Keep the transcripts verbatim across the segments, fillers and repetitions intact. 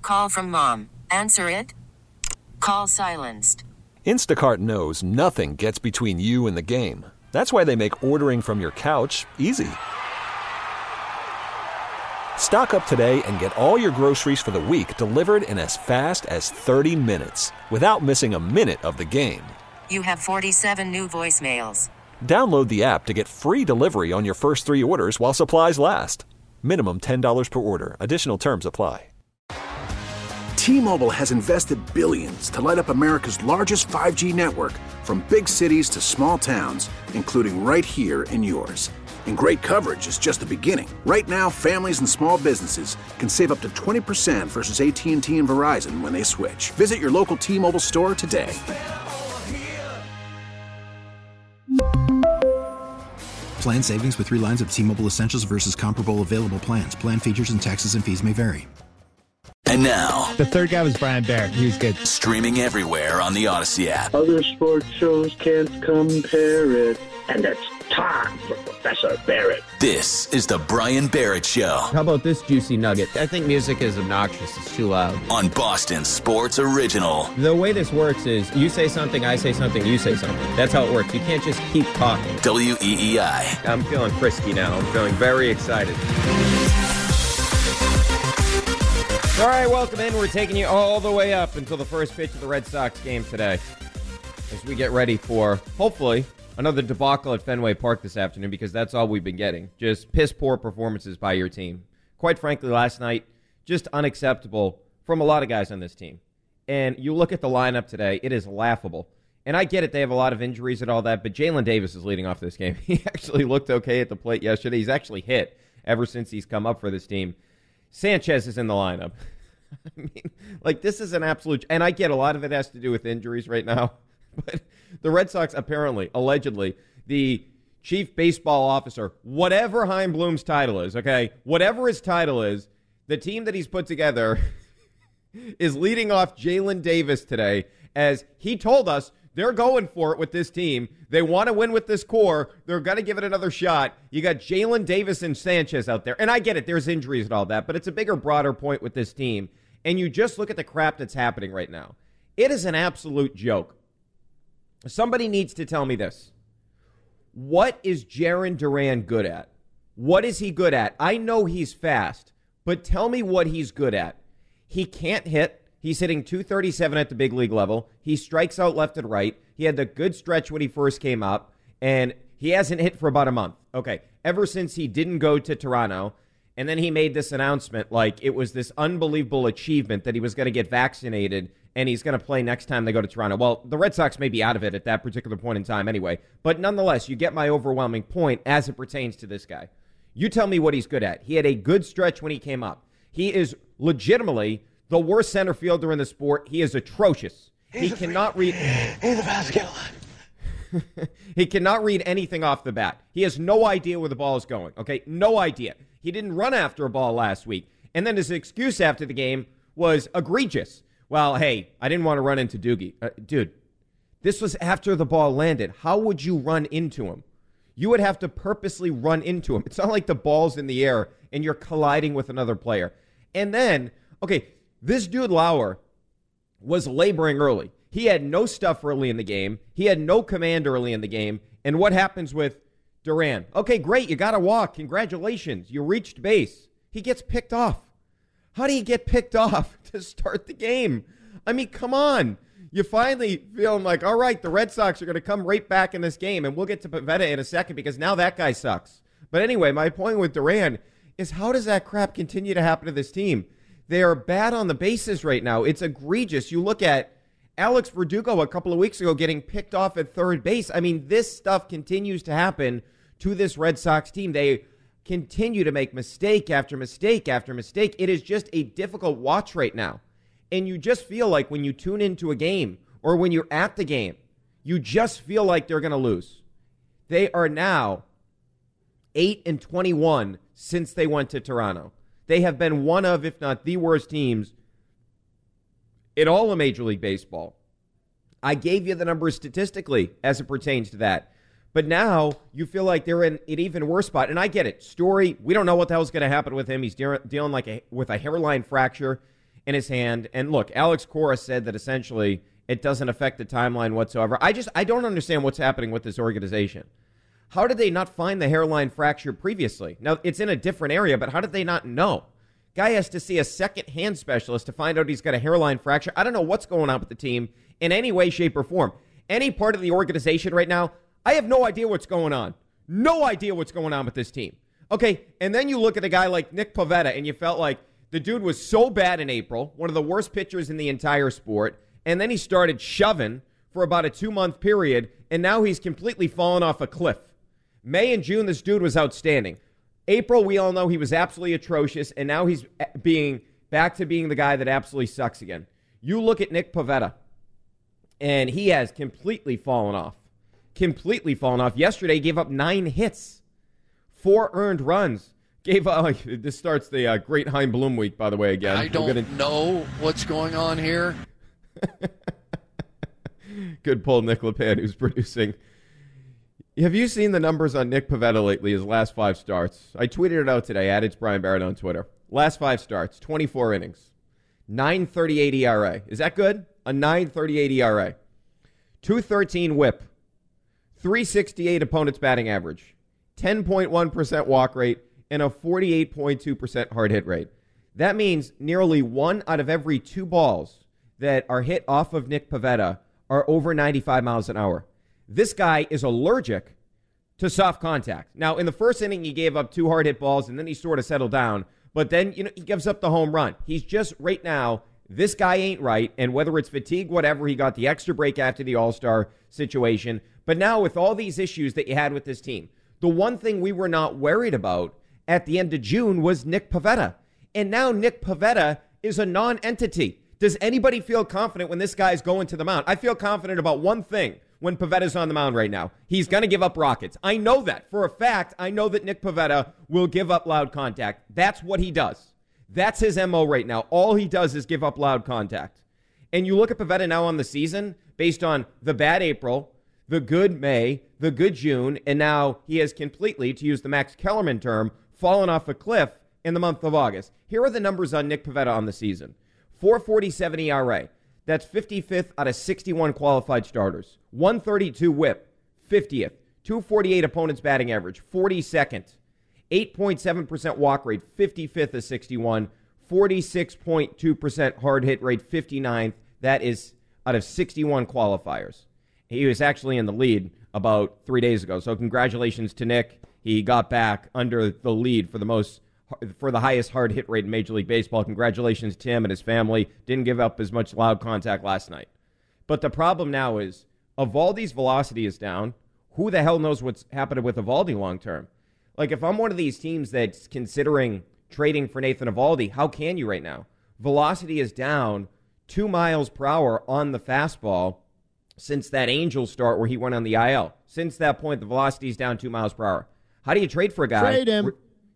Call from mom. Answer it. Call silenced. Instacart knows nothing gets between you and the game. That's why they make ordering from your couch easy. Stock up today and get all your groceries for the week delivered in as fast as thirty minutes without missing a minute of the game. You have forty-seven new voicemails. Download the app to get free delivery on your first three orders while supplies last. Minimum ten dollars per order. Additional terms apply. T-Mobile has invested billions to light up America's largest five G network, from big cities to small towns, including right here in yours. And great coverage is just the beginning. Right now, families and small businesses can save up to twenty percent versus A T and T and Verizon when they switch. Visit your local T-Mobile store today. Plan savings with three lines of T-Mobile Essentials versus comparable available plans. Plan features and taxes and fees may vary. And now, the third guy was Brian Barrett. He was good. Streaming everywhere on the Odyssey app. Other sports shows can't compare it. And it's time for Professor Barrett. This is the Brian Barrett Show. How about this juicy nugget? I think music is obnoxious. It's too loud. On Boston Sports Original. The way this works is you say something, I say something, you say something. That's how it works. You can't just keep talking. W E E I. I'm feeling frisky now. I'm feeling very excited. All right, welcome in. We're taking you all the way up until the first pitch of the Red Sox game today, as we get ready for, hopefully, another debacle at Fenway Park this afternoon, because that's all we've been getting. Just piss-poor performances by your team. Quite frankly, last night, just unacceptable from a lot of guys on this team. And you look at the lineup today, it is laughable. And I get it, they have a lot of injuries and all that, but Jalen Davis is leading off this game. He actually looked okay at the plate yesterday. He's actually hit ever since he's come up for this team. Sanchez is in the lineup. I mean, like, this is an absolute... And I get a lot of it has to do with injuries right now. But the Red Sox, apparently, allegedly, the chief baseball officer, whatever Chaim Bloom's title is, okay, whatever his title is, the team that he's put together is leading off Jalen Davis today, as he told us they're going for it with this team. They want to win with this core. They're going to give it another shot. You got Jalen Davis and Sanchez out there. And I get it, there's injuries and all that, but it's a bigger, broader point with this team. And you just look at the crap that's happening right now. It is an absolute joke. Somebody needs to tell me this. What is Jarren Duran good at? What is he good at? I know he's fast, but tell me what he's good at. He can't hit. He's hitting two thirty-seven at the big league level. He strikes out left and right. He had the good stretch when he first came up, and he hasn't hit for about a month. Okay, ever since he didn't go to Toronto, and then he made this announcement like it was this unbelievable achievement that he was going to get vaccinated and he's going to play next time they go to Toronto. Well, the Red Sox may be out of it at that particular point in time anyway. But nonetheless, you get my overwhelming point as it pertains to this guy. You tell me what he's good at. He had a good stretch when he came up. He is legitimately the worst center fielder in the sport. He is atrocious. He's he cannot read. He's a basket line. He cannot read anything off the bat. He has no idea where the ball is going. Okay, no idea. He didn't run after a ball last week. And then his excuse after the game was egregious. Well, hey, I didn't want to run into Doogie. Uh, dude, this was after the ball landed. How would you run into him? You would have to purposely run into him. It's not like the ball's in the air and you're colliding with another player. And then, okay, this dude Lauer was laboring early. He had no stuff early in the game. He had no command early in the game. And what happens with Duran? Okay, great. You got to walk. Congratulations. You reached base. He gets picked off. How do you get picked off to start the game? I mean, come on. You finally feeling like, all right, the Red Sox are going to come right back in this game, and we'll get to Pivetta in a second because now that guy sucks. But anyway, my point with Duran is how does that crap continue to happen to this team? They are bad on the bases right now. It's egregious. You look at Alex Verdugo a couple of weeks ago getting picked off at third base. I mean, this stuff continues to happen to this Red Sox team. They continue to make mistake after mistake after mistake. It is just a difficult watch right now. And you just feel like when you tune into a game or when you're at the game, you just feel like they're going to lose. They are now eight and twenty-one since they went to Toronto. They have been one of, if not the worst teams in all of Major League Baseball. I gave you the numbers statistically as it pertains to that. But now you feel like they're in an even worse spot. And I get it. Story, we don't know what the hell's going to happen with him. He's de- dealing like a, with a hairline fracture. in his hand. And look, Alex Cora said that essentially it doesn't affect the timeline whatsoever. I just, I don't understand what's happening with this organization. How did they not find the hairline fracture previously? Now, it's in a different area, but how did they not know? Guy has to see a second hand specialist to find out he's got a hairline fracture. I don't know what's going on with the team in any way, shape, or form. Any part of the organization right now, I have no idea what's going on. No idea what's going on with this team. Okay, and then you look at a guy like Nick Pivetta, and you felt like the dude was so bad in April, one of the worst pitchers in the entire sport, and then he started shoving for about a two-month period, and now he's completely fallen off a cliff. May and June, this dude was outstanding. April, we all know he was absolutely atrocious, and now he's being back to being the guy that absolutely sucks again. You look at Nick Pivetta, and he has completely fallen off. Completely fallen off. Yesterday, he gave up nine hits, four earned runs. Gave up. This starts the uh, Great Hein Bloom week, by the way, again. I don't gonna... know what's going on here. Good pull, Nick LePan, who's producing. Have you seen the numbers on Nick Pivetta lately, his last five starts? I tweeted it out today, at It's Brian Barrett on Twitter. Last five starts, twenty-four innings, nine thirty-eight E R A. Is that good? A nine thirty-eight E R A. two thirteen whip, three sixty-eight opponent's batting average, ten point one percent walk rate, and a forty-eight point two percent hard hit rate. That means nearly one out of every two balls that are hit off of Nick Pivetta are over ninety-five miles an hour. This guy is allergic to soft contact. Now, in the first inning, he gave up two hard hit balls, and then he sort of settled down. But then, you know, he gives up the home run. He's just, right now, this guy ain't right. And whether it's fatigue, whatever, he got the extra break after the All-Star situation. But now, with all these issues that you had with this team, the one thing we were not worried about at the end of June was Nick Pivetta. And now Nick Pivetta is a non-entity. Does anybody feel confident when this guy's going to the mound? I feel confident about one thing when Pivetta's on the mound right now. He's going to give up rockets. I know that. For a fact, I know that Nick Pivetta will give up loud contact. That's what he does. That's his M O right now. All he does is give up loud contact. And you look at Pivetta now on the season, based on the bad April, the good May, the good June, and now he has completely, to use the Max Kellerman term, fallen off a cliff in the month of August. Here are the numbers on Nick Pivetta on the season. four forty-seven E R A. That's fifty-fifth out of sixty-one qualified starters. one thirty-two whip, fiftieth. two forty-eight opponent's batting average, forty-second. eight point seven percent walk rate, fifty-fifth of sixty-one. forty-six point two percent hard hit rate, fifty-ninth. That is out of sixty-one qualifiers. He was actually in the lead about three days ago. So congratulations to Nick. He got back under the lead for the most for the highest hard hit rate in Major League Baseball. Congratulations to him and his family. Didn't give up as much loud contact last night. But the problem now is, Evaldi's velocity is down. Who the hell knows what's happening with Evaldi long term? Like, if I'm one of these teams that's considering trading for Nathan Evaldi, how can you right now? Velocity is down two miles per hour on the fastball since that Angels start where he went on the I L. Since that point, the velocity is down two miles per hour. How do you trade for a guy? Trade him.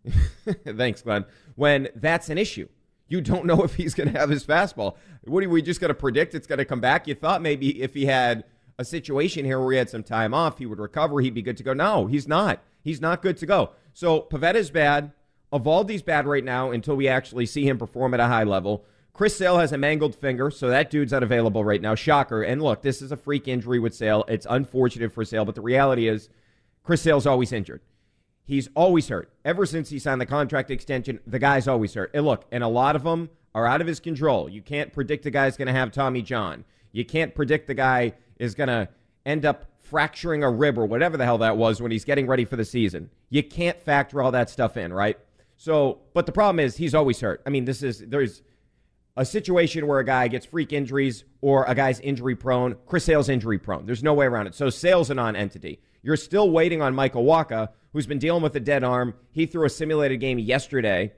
Thanks, Glenn. When that's an issue, you don't know if he's going to have his fastball. What do we just got to predict it's going to come back? You thought maybe if he had a situation here where he had some time off, he would recover, he'd be good to go. No, he's not. He's not good to go. So Pivetta's bad. Evaldi's bad right now until we actually see him perform at a high level. Chris Sale has a mangled finger, so that dude's unavailable right now. Shocker. And look, this is a freak injury with Sale. It's unfortunate for Sale, but the reality is Chris Sale's always injured. He's always hurt. Ever since he signed the contract extension, the guy's always hurt. And look, and a lot of them are out of his control. You can't predict the guy's going to have Tommy John. You can't predict the guy is going to end up fracturing a rib or whatever the hell that was when he's getting ready for the season. You can't factor all that stuff in, right? So, but the problem is he's always hurt. I mean, this is, there's a situation where a guy gets freak injuries or a guy's injury prone. Chris Sale's injury prone. There's no way around it. So Sale's a non-entity. You're still waiting on Michael Wacha, who's been dealing with a dead arm. He threw a simulated game yesterday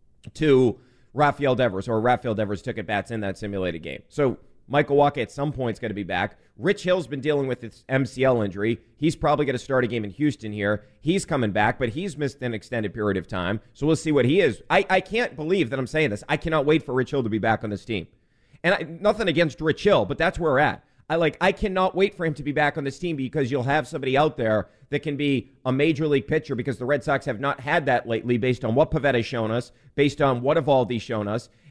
to Rafael Devers, or Rafael Devers took at bats in that simulated game. So Michael Wacha at some point is going to be back. Rich Hill's been dealing with his M C L injury. He's probably going to start a game in Houston here. He's coming back, but he's missed an extended period of time. So we'll see what he is. I, I can't believe that I'm saying this. I cannot wait for Rich Hill to be back on this team. And I, nothing against Rich Hill, but that's where we're at. I like. I cannot wait for him to be back on this team because you'll have somebody out there that can be a major league pitcher, because the Red Sox have not had that lately based on what Pivetta's shown us, based on what Evaldi's shown us.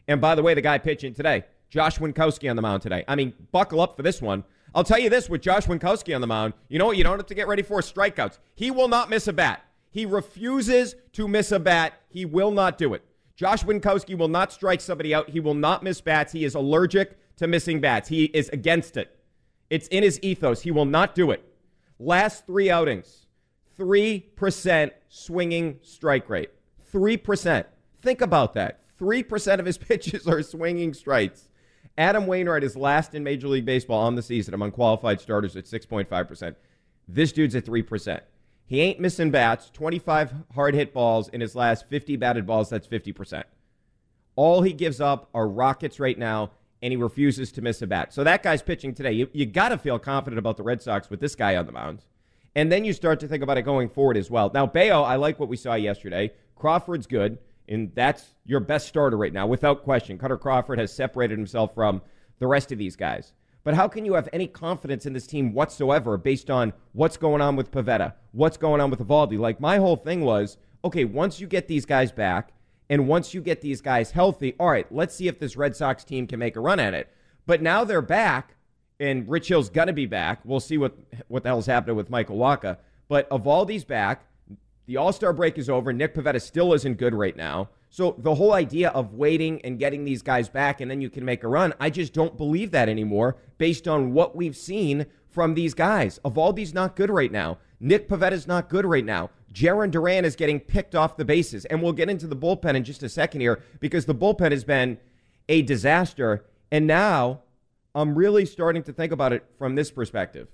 And by the way, the guy pitching today, Josh Winkowski on the mound today. I mean, buckle up for this one. I'll tell you this, with Josh Winkowski on the mound, you know what you don't have to get ready for? Strikeouts. He will not miss a bat. He refuses to miss a bat. He will not do it. Josh Winkowski will not strike somebody out. He will not miss bats. He is allergic to missing bats. He is against it. It's in his ethos. He will not do it. Last three outings, three percent swinging strike rate. three percent. Think about that. three percent of his pitches are swinging strikes. Adam Wainwright is last in Major League Baseball on the season among qualified starters at six point five percent. This dude's at three percent. He ain't missing bats. twenty-five hard hit balls in his last fifty batted balls. That's fifty percent. All he gives up are rockets right now, and he refuses to miss a bat. So that guy's pitching today. You, you got to feel confident about the Red Sox with this guy on the mound. And then you start to think about it going forward as well. Now, Bayo, I like what we saw yesterday. Crawford's good, and that's your best starter right now, without question. Cutter Crawford has separated himself from the rest of these guys. But how can you have any confidence in this team whatsoever based on what's going on with Pivetta, what's going on with Eovaldi? Like, my whole thing was, okay, once you get these guys back and once you get these guys healthy, all right, let's see if this Red Sox team can make a run at it. But now they're back, and Rich Hill's going to be back. We'll see what, what the hell's happening with Michael Wacha. But Eovaldi's back. The All-Star break is over. Nick Pivetta still isn't good right now. So the whole idea of waiting and getting these guys back and then you can make a run, I just don't believe that anymore based on what we've seen from these guys. Eovaldi's not good right now. Nick Pivetta's not good right now. Jarren Duran is getting picked off the bases. And we'll get into the bullpen in just a second here because the bullpen has been a disaster. And now I'm really starting to think about it from this perspective.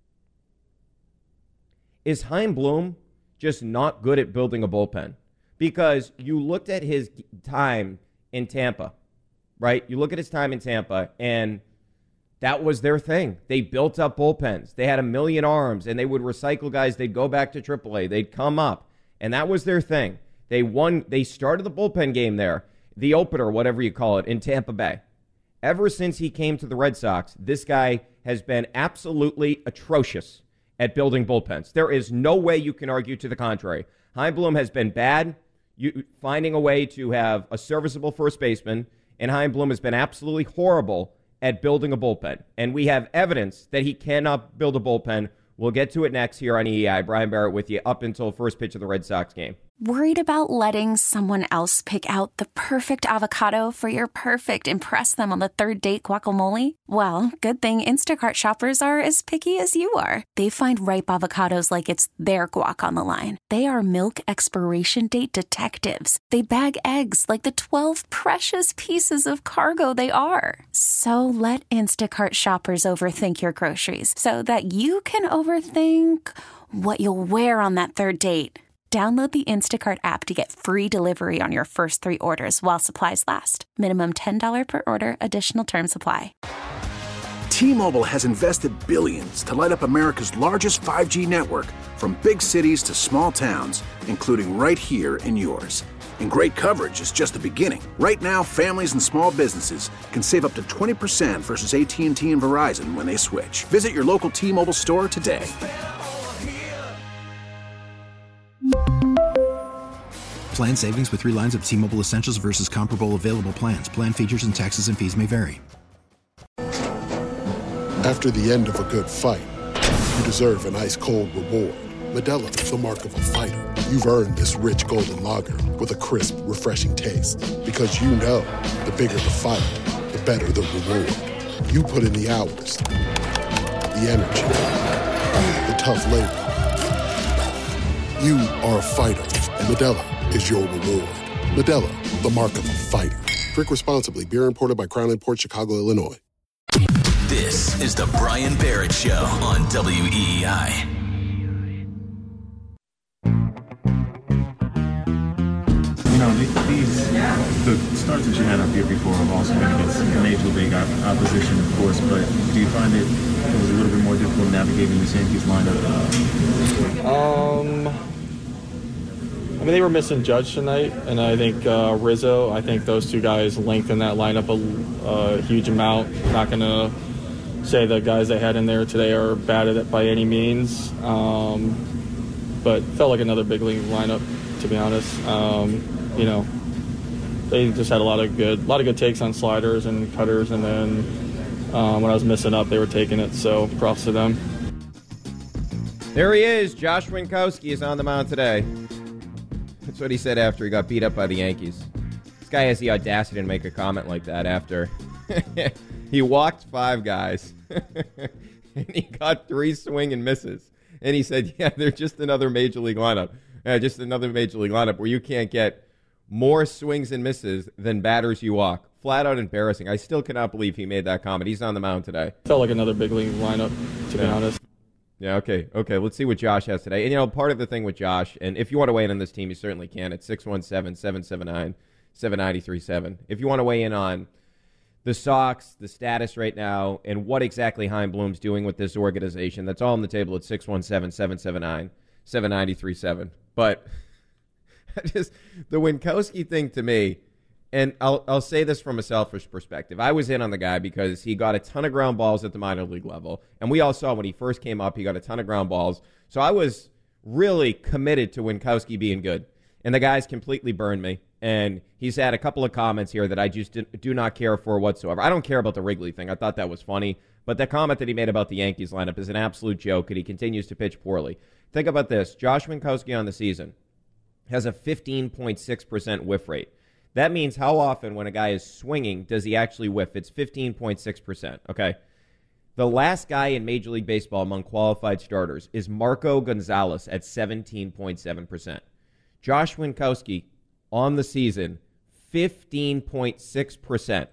Is Chaim Bloom just not good at building a bullpen? Because you looked at his time in Tampa, right? You look at his time in Tampa, and that was their thing. They built up bullpens. They had a million arms, and they would recycle guys. They'd go back to triple A. They'd come up, and that was their thing. They won. They started the bullpen game there, the opener, whatever you call it, in Tampa Bay. Ever since he came to the Red Sox, this guy has been absolutely atrocious at building bullpens. There is no way you can argue to the contrary. Chaim Bloom has been bad. You finding a way to have a serviceable first baseman, and Chaim Bloom has been absolutely horrible at building a bullpen. And we have evidence that he cannot build a bullpen. We'll get to it next here on E E I. Brian Barrett with you up until first pitch of the Red Sox game. Worried about letting someone else pick out the perfect avocado for your perfect impress them on the third date guacamole? Well, good thing Instacart shoppers are as picky as you are. They find ripe avocados like it's their guac on the line. They are milk expiration date detectives. They bag eggs like the twelve precious pieces of cargo they are. So let Instacart shoppers overthink your groceries so that you can overthink what you'll wear on that third date. Download the Instacart app to get free delivery on your first three orders while supplies last. Minimum ten dollars per order. Additional terms apply. T-Mobile has invested billions to light up America's largest five G network, from big cities to small towns, including right here in yours. And great coverage is just the beginning. Right now, families and small businesses can save up to twenty percent versus A T and T and Verizon when they switch. Visit your local T-Mobile store today. Plan savings with three lines of T-Mobile Essentials versus comparable available plans. Plan features and taxes and fees may vary. After the end of a good fight, you deserve an ice-cold reward. Modelo is the mark of a fighter. You've earned this rich golden lager with a crisp, refreshing taste. Because you know, the bigger the fight, the better the reward. You put in the hours, the energy, the tough labor. You are a fighter, and Modelo is your reward. Modelo, the mark of a fighter. Drink responsibly. Beer imported by Crown Imports, Chicago, Illinois. This is the Brian Barrett Show on W E E I. You know, these the starts that you had up here before have also been against major league opposition, of course. But do you find it, it was a little bit more difficult navigating the Yankees lineup? Um, I mean, they were missing Judge tonight, and I think uh, Rizzo. I think those two guys lengthened that lineup a, a huge amount. Not going to say the guys they had in there today are bad at it by any means, um, but felt like another big league lineup, to be honest. Um, you know, they just had a lot of good, a lot of good takes on sliders and cutters, and then um, when I was missing up, they were taking it. So props to them. There he is. Josh Winkowski is on the mound today. That's what he said after he got beat up by the Yankees. This guy has the audacity to make a comment like that after he walked five guys and he got three swing and misses. And he said, yeah, they're just another major league lineup. Uh, just another major league lineup where you can't get more swings and misses than batters you walk. Flat out embarrassing. I still cannot believe he made that comment. He's on the mound today. Felt like another big league lineup, to yeah. be honest. Yeah, okay, okay. Let's see what Josh has today. And, you know, part of the thing with Josh, and if you want to weigh in on this team, you certainly can. It's six one seven, seven seven nine, seven nine three seven. If you want to weigh in on the Sox, the status right now, and what exactly Chaim Bloom's doing with this organization, that's all on the table at six one seven, seven seven nine, seven nine three seven. But just the Winkowski thing to me, and I'll I'll say this from a selfish perspective. I was in on the guy because he got a ton of ground balls at the minor league level. And we all saw when he first came up, he got a ton of ground balls. So I was really committed to Winkowski being good. And the guy's completely burned me. And he's had a couple of comments here that I just do not care for whatsoever. I don't care about the Wrigley thing. I thought that was funny. But the comment that he made about the Yankees lineup is an absolute joke, and he continues to pitch poorly. Think about this. Josh Winkowski on the season has a fifteen point six percent whiff rate. That means how often when a guy is swinging does he actually whiff? It's fifteen point six percent, okay? The last guy in Major League Baseball among qualified starters is Marco Gonzalez at seventeen point seven percent. Josh Winkowski on the season, fifteen point six percent.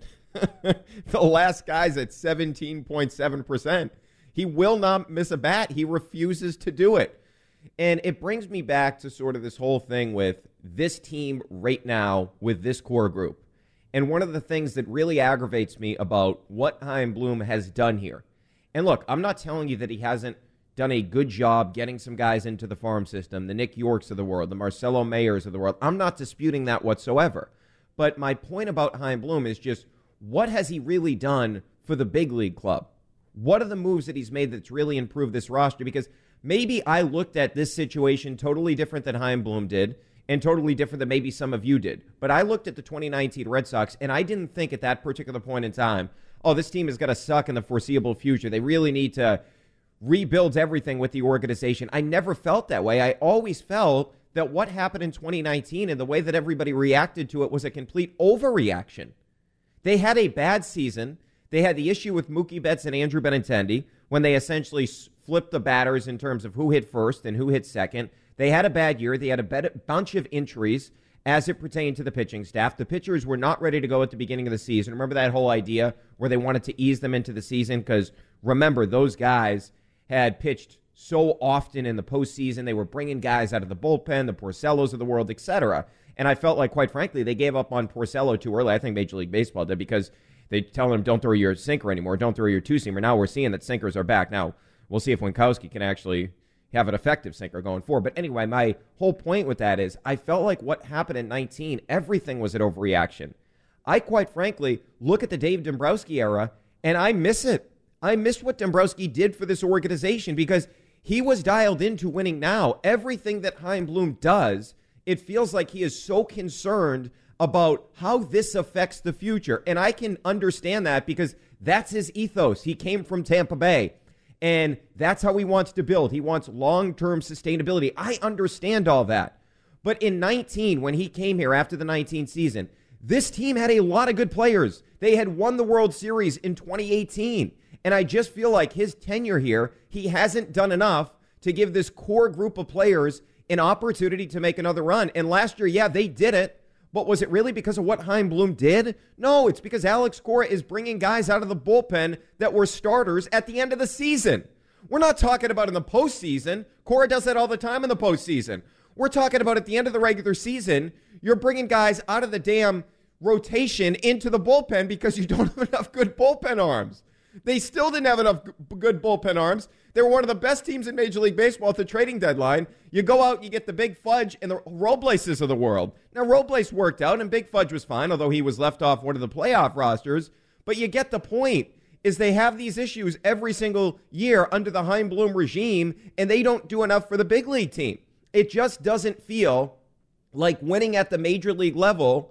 The last guy's at seventeen point seven percent. He will not miss a bat. He refuses to do it. And it brings me back to sort of this whole thing with this team right now with this core group. And one of the things that really aggravates me about what Chaim Bloom has done here. And look, I'm not telling you that he hasn't done a good job getting some guys into the farm system, the Nick Yorks of the world, the Marcelo Mayers of the world. I'm not disputing that whatsoever. But my point about Chaim Bloom is just, what has he really done for the big league club? What are the moves that he's made that's really improved this roster? Because maybe I looked at this situation totally different than Chaim Bloom did and totally different than maybe some of you did. But I looked at the twenty nineteen Red Sox, and I didn't think at that particular point in time, oh, this team is going to suck in the foreseeable future. They really need to rebuild everything with the organization. I never felt that way. I always felt that what happened in twenty nineteen and the way that everybody reacted to it was a complete overreaction. They had a bad season. They had the issue with Mookie Betts and Andrew Benintendi when they essentially flipped the batters in terms of who hit first and who hit second. They had a bad year. They had a bunch of injuries as it pertained to the pitching staff. The pitchers were not ready to go at the beginning of the season. Remember that whole idea where they wanted to ease them into the season? Because remember, those guys had pitched so often in the postseason. They were bringing guys out of the bullpen, the Porcellos of the world, et cetera. And I felt like, quite frankly, they gave up on Porcello too early. I think Major League Baseball did, because they tell him, don't throw your sinker anymore. Don't throw your two-seamer. Now we're seeing that sinkers are back. Now, we'll see if Winkowski can actually have an effective sinker going forward. But anyway, my whole point with that is I felt like what happened in nineteen, everything was an overreaction. I, quite frankly, look at the Dave Dombrowski era, and I miss it. I miss what Dombrowski did for this organization, because he was dialed into winning now. Everything that Chaim Bloom does, it feels like he is so concerned about how this affects the future. And I can understand that, because that's his ethos. He came from Tampa Bay, and that's how he wants to build. He wants long-term sustainability. I understand all that. But in nineteen, when he came here after the nineteen season, this team had a lot of good players. They had won the World Series in twenty eighteen. And I just feel like his tenure here, he hasn't done enough to give this core group of players an opportunity to make another run. And last year, yeah, they did it. But was it really because of what Chaim Bloom did? No, it's because Alex Cora is bringing guys out of the bullpen that were starters at the end of the season. We're not talking about in the postseason. Cora does that all the time in the postseason. We're talking about at the end of the regular season, you're bringing guys out of the damn rotation into the bullpen because you don't have enough good bullpen arms. They still didn't have enough good bullpen arms. They were one of the best teams in Major League Baseball at the trading deadline. You go out, you get the Big Fudge and the Robleses of the world. Now, Robles worked out, and Big Fudge was fine, although he was left off one of the playoff rosters. But you get the point, is they have these issues every single year under the Chaim Bloom regime, and they don't do enough for the big league team. It just doesn't feel like winning at the major league level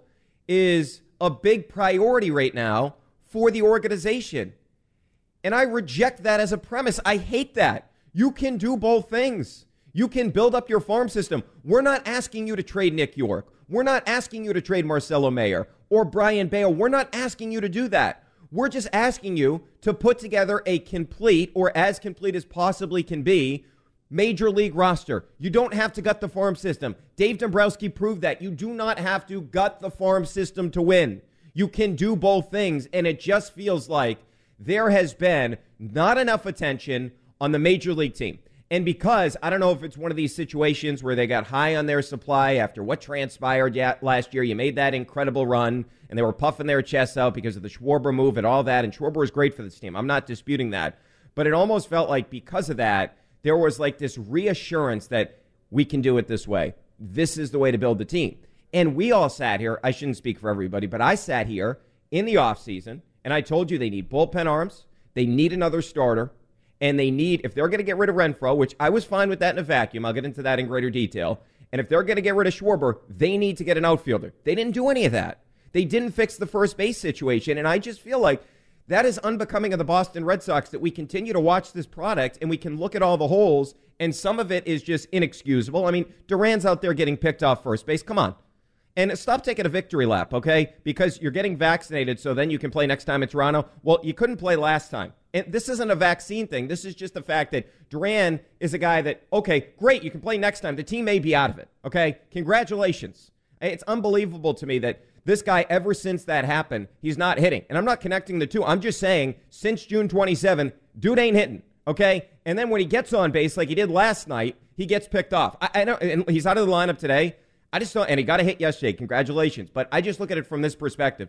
is a big priority right now for the organization. And I reject that as a premise. I hate that. You can do both things. You can build up your farm system. We're not asking you to trade Nick York. We're not asking you to trade Marcelo Mayer or Brian Bale. We're not asking you to do that. We're just asking you to put together a complete, or as complete as possibly can be, major league roster. You don't have to gut the farm system. Dave Dombrowski proved that. You do not have to gut the farm system to win. You can do both things, and it just feels like there has been not enough attention on the major league team. And because, I don't know if it's one of these situations where they got high on their supply after what transpired last year. You made that incredible run, and they were puffing their chests out because of the Schwarber move and all that, and Schwarber was great for this team. I'm not disputing that. But it almost felt like because of that, there was like this reassurance that we can do it this way. This is the way to build the team. And we all sat here. I shouldn't speak for everybody, but I sat here in the offseason, and I told you they need bullpen arms, they need another starter, and they need, if they're going to get rid of Renfroe, which I was fine with that in a vacuum, I'll get into that in greater detail, and if they're going to get rid of Schwarber, they need to get an outfielder. They didn't do any of that. They didn't fix the first base situation, and I just feel like that is unbecoming of the Boston Red Sox, that we continue to watch this product and we can look at all the holes, and some of it is just inexcusable. I mean, Duran's out there getting picked off first base. Come on. And stop taking a victory lap, okay? Because you're getting vaccinated, so then you can play next time in Toronto. Well, you couldn't play last time. And this isn't a vaccine thing. This is just the fact that Duran is a guy that, okay, great, you can play next time. The team may be out of it, okay? Congratulations. It's unbelievable to me that this guy, ever since that happened, he's not hitting. And I'm not connecting the two. I'm just saying, since June twenty-seventh, dude ain't hitting, okay? And then when he gets on base like he did last night, he gets picked off. I, I know, and he's out of the lineup today. I just don't, and he got a hit yesterday. Congratulations. But I just look at it from this perspective.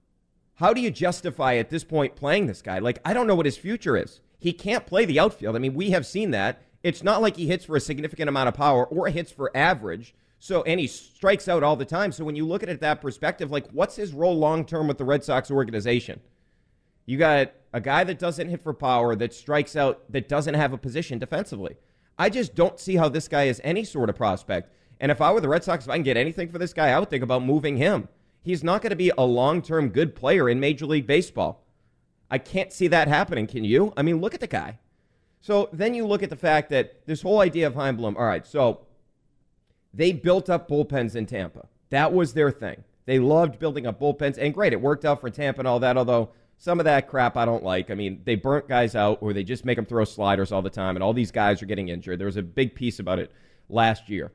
How do you justify at this point playing this guy? Like, I don't know what his future is. He can't play the outfield. I mean, we have seen that. It's not like he hits for a significant amount of power or hits for average. So, and he strikes out all the time. So when you look at it that perspective, like, what's his role long-term with the Red Sox organization? You got a guy that doesn't hit for power, that strikes out, that doesn't have a position defensively. I just don't see how this guy is any sort of prospect. And if I were the Red Sox, if I can get anything for this guy, I would think about moving him. He's not going to be a long-term good player in Major League Baseball. I can't see that happening. Can you? I mean, look at the guy. So then you look at the fact that this whole idea of Chaim Bloom, all right, so they built up bullpens in Tampa. That was their thing. They loved building up bullpens, and great, it worked out for Tampa and all that, although some of that crap I don't like. I mean, they burnt guys out, or they just make them throw sliders all the time, and all these guys are getting injured. There was a big piece about it last year.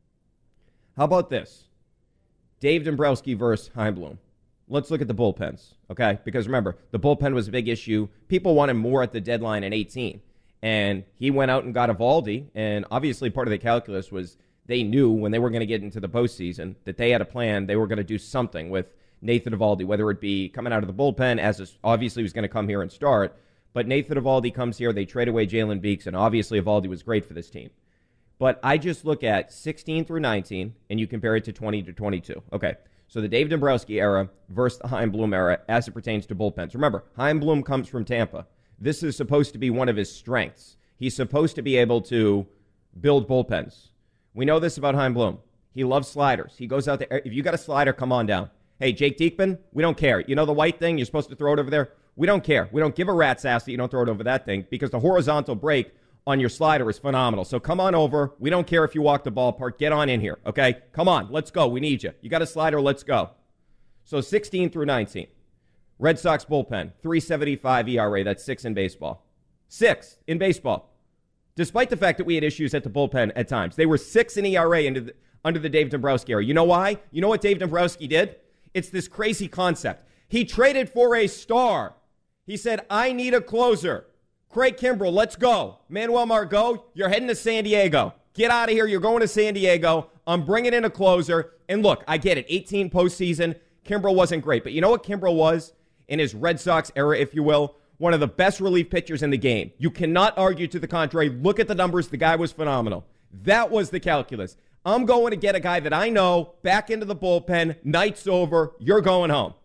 How about this? Dave Dombrowski versus Chaim Bloom. Let's look at the bullpens, okay? Because remember, the bullpen was a big issue. People wanted more at the deadline in eighteen. And he went out and got Eovaldi, and obviously part of the calculus was they knew when they were going to get into the postseason that they had a plan. They were going to do something with Nathan Eovaldi, whether it be coming out of the bullpen, as is, obviously he was going to come here and start. But Nathan Eovaldi comes here, they trade away Jalen Beeks, and obviously Eovaldi was great for this team. But I just look at sixteen through nineteen, and you compare it to twenty to twenty-two. Okay, so the Dave Dombrowski era versus the Chaim Bloom era as it pertains to bullpens. Remember, Chaim Bloom comes from Tampa. This is supposed to be one of his strengths. He's supposed to be able to build bullpens. We know this about Chaim Bloom. He loves sliders. He goes out there. If you got a slider, come on down. Hey, Jake Diekman, we don't care. You know the white thing? You're supposed to throw it over there? We don't care. We don't give a rat's ass that you don't throw it over that thing because the horizontal break on your slider is phenomenal. So come on over. We don't care if you walk the ballpark. Get on in here, okay? Come on. Let's go. We need you. You got a slider. Let's go. So sixteen through nineteen. Red Sox bullpen, three seventy-five E R A. That's six in baseball. Six in baseball. Despite the fact that we had issues at the bullpen at times. They were six in E R A under the, under the Dave Dombrowski era. You know why? You know what Dave Dombrowski did? It's this crazy concept. He traded for a star. He said, I need a closer. Craig Kimbrell, let's go. Manuel Margot, you're heading to San Diego. Get out of here. You're going to San Diego. I'm bringing in a closer. And look, I get it. eighteen postseason. Kimbrell wasn't great. But you know what Kimbrell was in his Red Sox era, if you will? One of the best relief pitchers in the game. You cannot argue to the contrary. Look at the numbers. The guy was phenomenal. That was the calculus. I'm going to get a guy that I know back into the bullpen. Night's over. You're going home.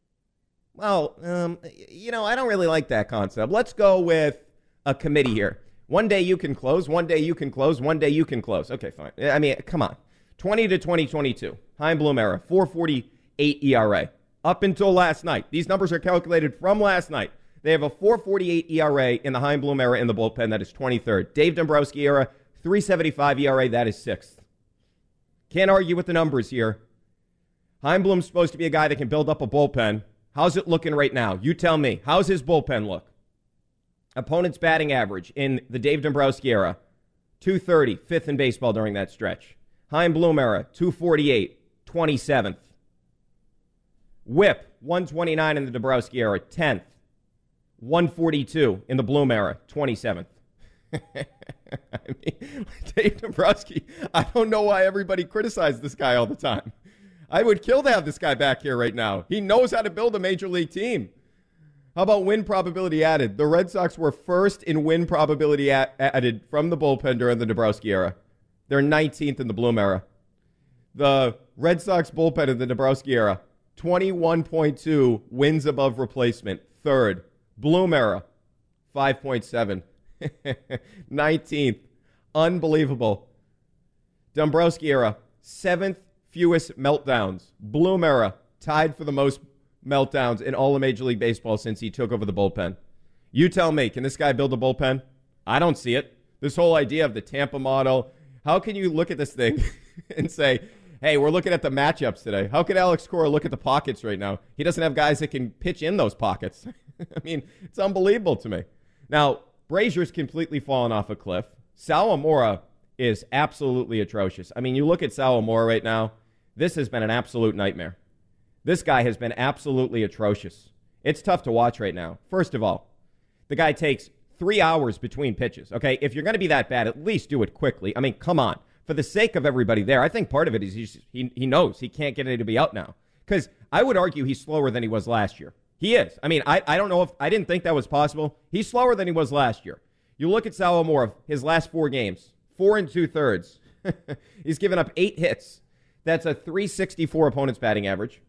Well, um, you know, I don't really like that concept. Let's go with a committee here. One day you can close, one day you can close, one day you can close. Okay, fine. I mean, come on. twenty to twenty twenty-two. Chaim Bloom era. four forty eight E R A. Up until last night. These numbers are calculated from last night. They have a four forty-eight E R A in the Chaim Bloom era in the bullpen. That is twenty-third. Dave Dombrowski era, three seventy-five E R A. That is sixth. Can't argue with the numbers here. Chaim Bloom's supposed to be a guy that can build up a bullpen. How's it looking right now? You tell me. How's his bullpen look? Opponent's batting average in the Dave Dombrowski era, two thirty, fifth in baseball during that stretch. Chaim Bloom era, two forty-eight, twenty-seventh. Whip, one twenty-nine in the Dombrowski era, tenth. one forty-two in the Bloom era, twenty-seventh. I mean, Dave Dombrowski, I don't know why everybody criticizes this guy all the time. I would kill to have this guy back here right now. He knows how to build a major league team. How about win probability added? The Red Sox were first in win probability a- added from the bullpen during the Dombrowski era. They're nineteenth in the Bloom era. The Red Sox bullpen in the Dombrowski era, twenty-one point two wins above replacement, third. Bloom era, five point seven. nineteenth. Unbelievable. Dombrowski era, seventh fewest meltdowns. Bloom era, tied for the most meltdowns in all of Major League Baseball since he took over the bullpen. You tell me, can this guy build a bullpen? I don't see it. This whole idea of the Tampa model, how can you look at this thing and say, hey, we're looking at the matchups today. How can Alex Cora look at the pockets right now? He doesn't have guys that can pitch in those pockets. I mean, it's unbelievable to me. Now, Brazier's completely fallen off a cliff. Sawamura is absolutely atrocious. I mean, you look at Sawamura right now, this has been an absolute nightmare. This guy has been absolutely atrocious. It's tough to watch right now. First of all, the guy takes three hours between pitches, okay? If you're going to be that bad, at least do it quickly. I mean, come on. For the sake of everybody there, I think part of it is he's, he he knows he can't get anybody out now. Because I would argue he's slower than he was last year. He is. I mean, I, I don't know if I didn't think that was possible. He's slower than he was last year. You look at Sawamura, his last four games, four and two thirds. He's given up eight hits. That's a three sixty-four opponent's batting average.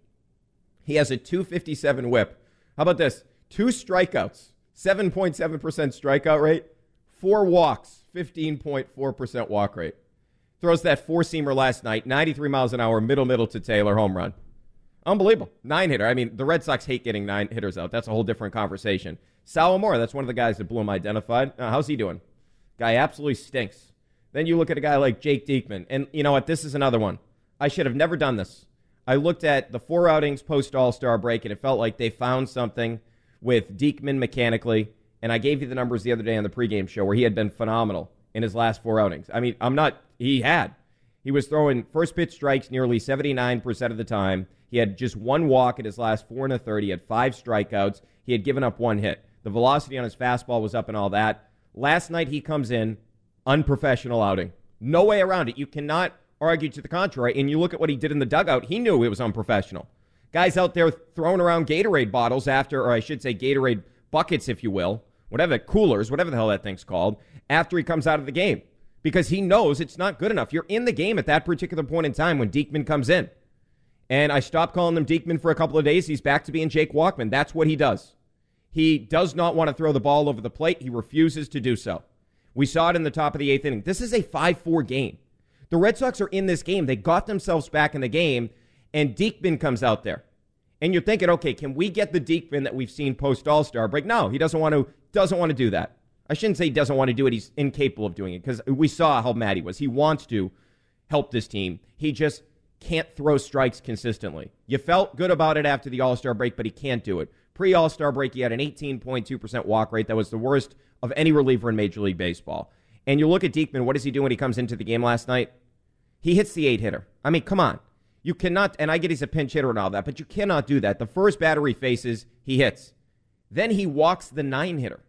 He has a two fifty-seven whip. How about this? Two strikeouts, seven point seven percent strikeout rate. Four walks, fifteen point four percent walk rate. Throws that four-seamer last night, ninety-three miles an hour, middle, middle to Taylor, home run. Unbelievable. Nine-hitter. I mean, the Red Sox hate getting nine-hitters out. That's a whole different conversation. Sawamura, that's one of the guys that Bloom identified. Uh, how's he doing? Guy absolutely stinks. Then you look at a guy like Jake Diekman. And you know what? This is another one. I should have never done this. I looked at the four outings post-All-Star break, and it felt like they found something with Diekman mechanically. And I gave you the numbers the other day on the pregame show where he had been phenomenal in his last four outings. I mean, I'm not... He had. He was throwing first pitch strikes nearly seventy-nine percent of the time. He had just one walk in his last four and a third. He had five strikeouts. He had given up one hit. The velocity on his fastball was up and all that. Last night he comes in, unprofessional outing. No way around it. You cannot argue to the contrary. And you look at what he did in the dugout, he knew it was unprofessional. Guys out there throwing around Gatorade bottles after, or I should say Gatorade buckets, if you will, whatever, coolers, whatever the hell that thing's called, after he comes out of the game. Because he knows it's not good enough. You're in the game at that particular point in time when Diekman comes in. And I stopped calling him Diekman for a couple of days. He's back to being Jake Walkman. That's what he does. He does not want to throw the ball over the plate. He refuses to do so. We saw it in the top of the eighth inning. This is a five four game. The Red Sox are in this game. They got themselves back in the game, and Diekman comes out there. And you're thinking, okay, can we get the Diekman that we've seen post-All-Star break? No, he doesn't want to, doesn't want to do that. I shouldn't say he doesn't want to do it. He's incapable of doing it because we saw how mad he was. He wants to help this team. He just can't throw strikes consistently. You felt good about it after the All-Star break, but he can't do it. Pre-All-Star break, he had an eighteen point two percent walk rate. That was the worst of any reliever in Major League Baseball. And you look at Diekman, what does he do when he comes into the game last night? He hits the eight-hitter. I mean, come on. You cannot, and I get he's a pinch hitter and all that, but you cannot do that. The first batter he faces, he hits. Then he walks the nine-hitter.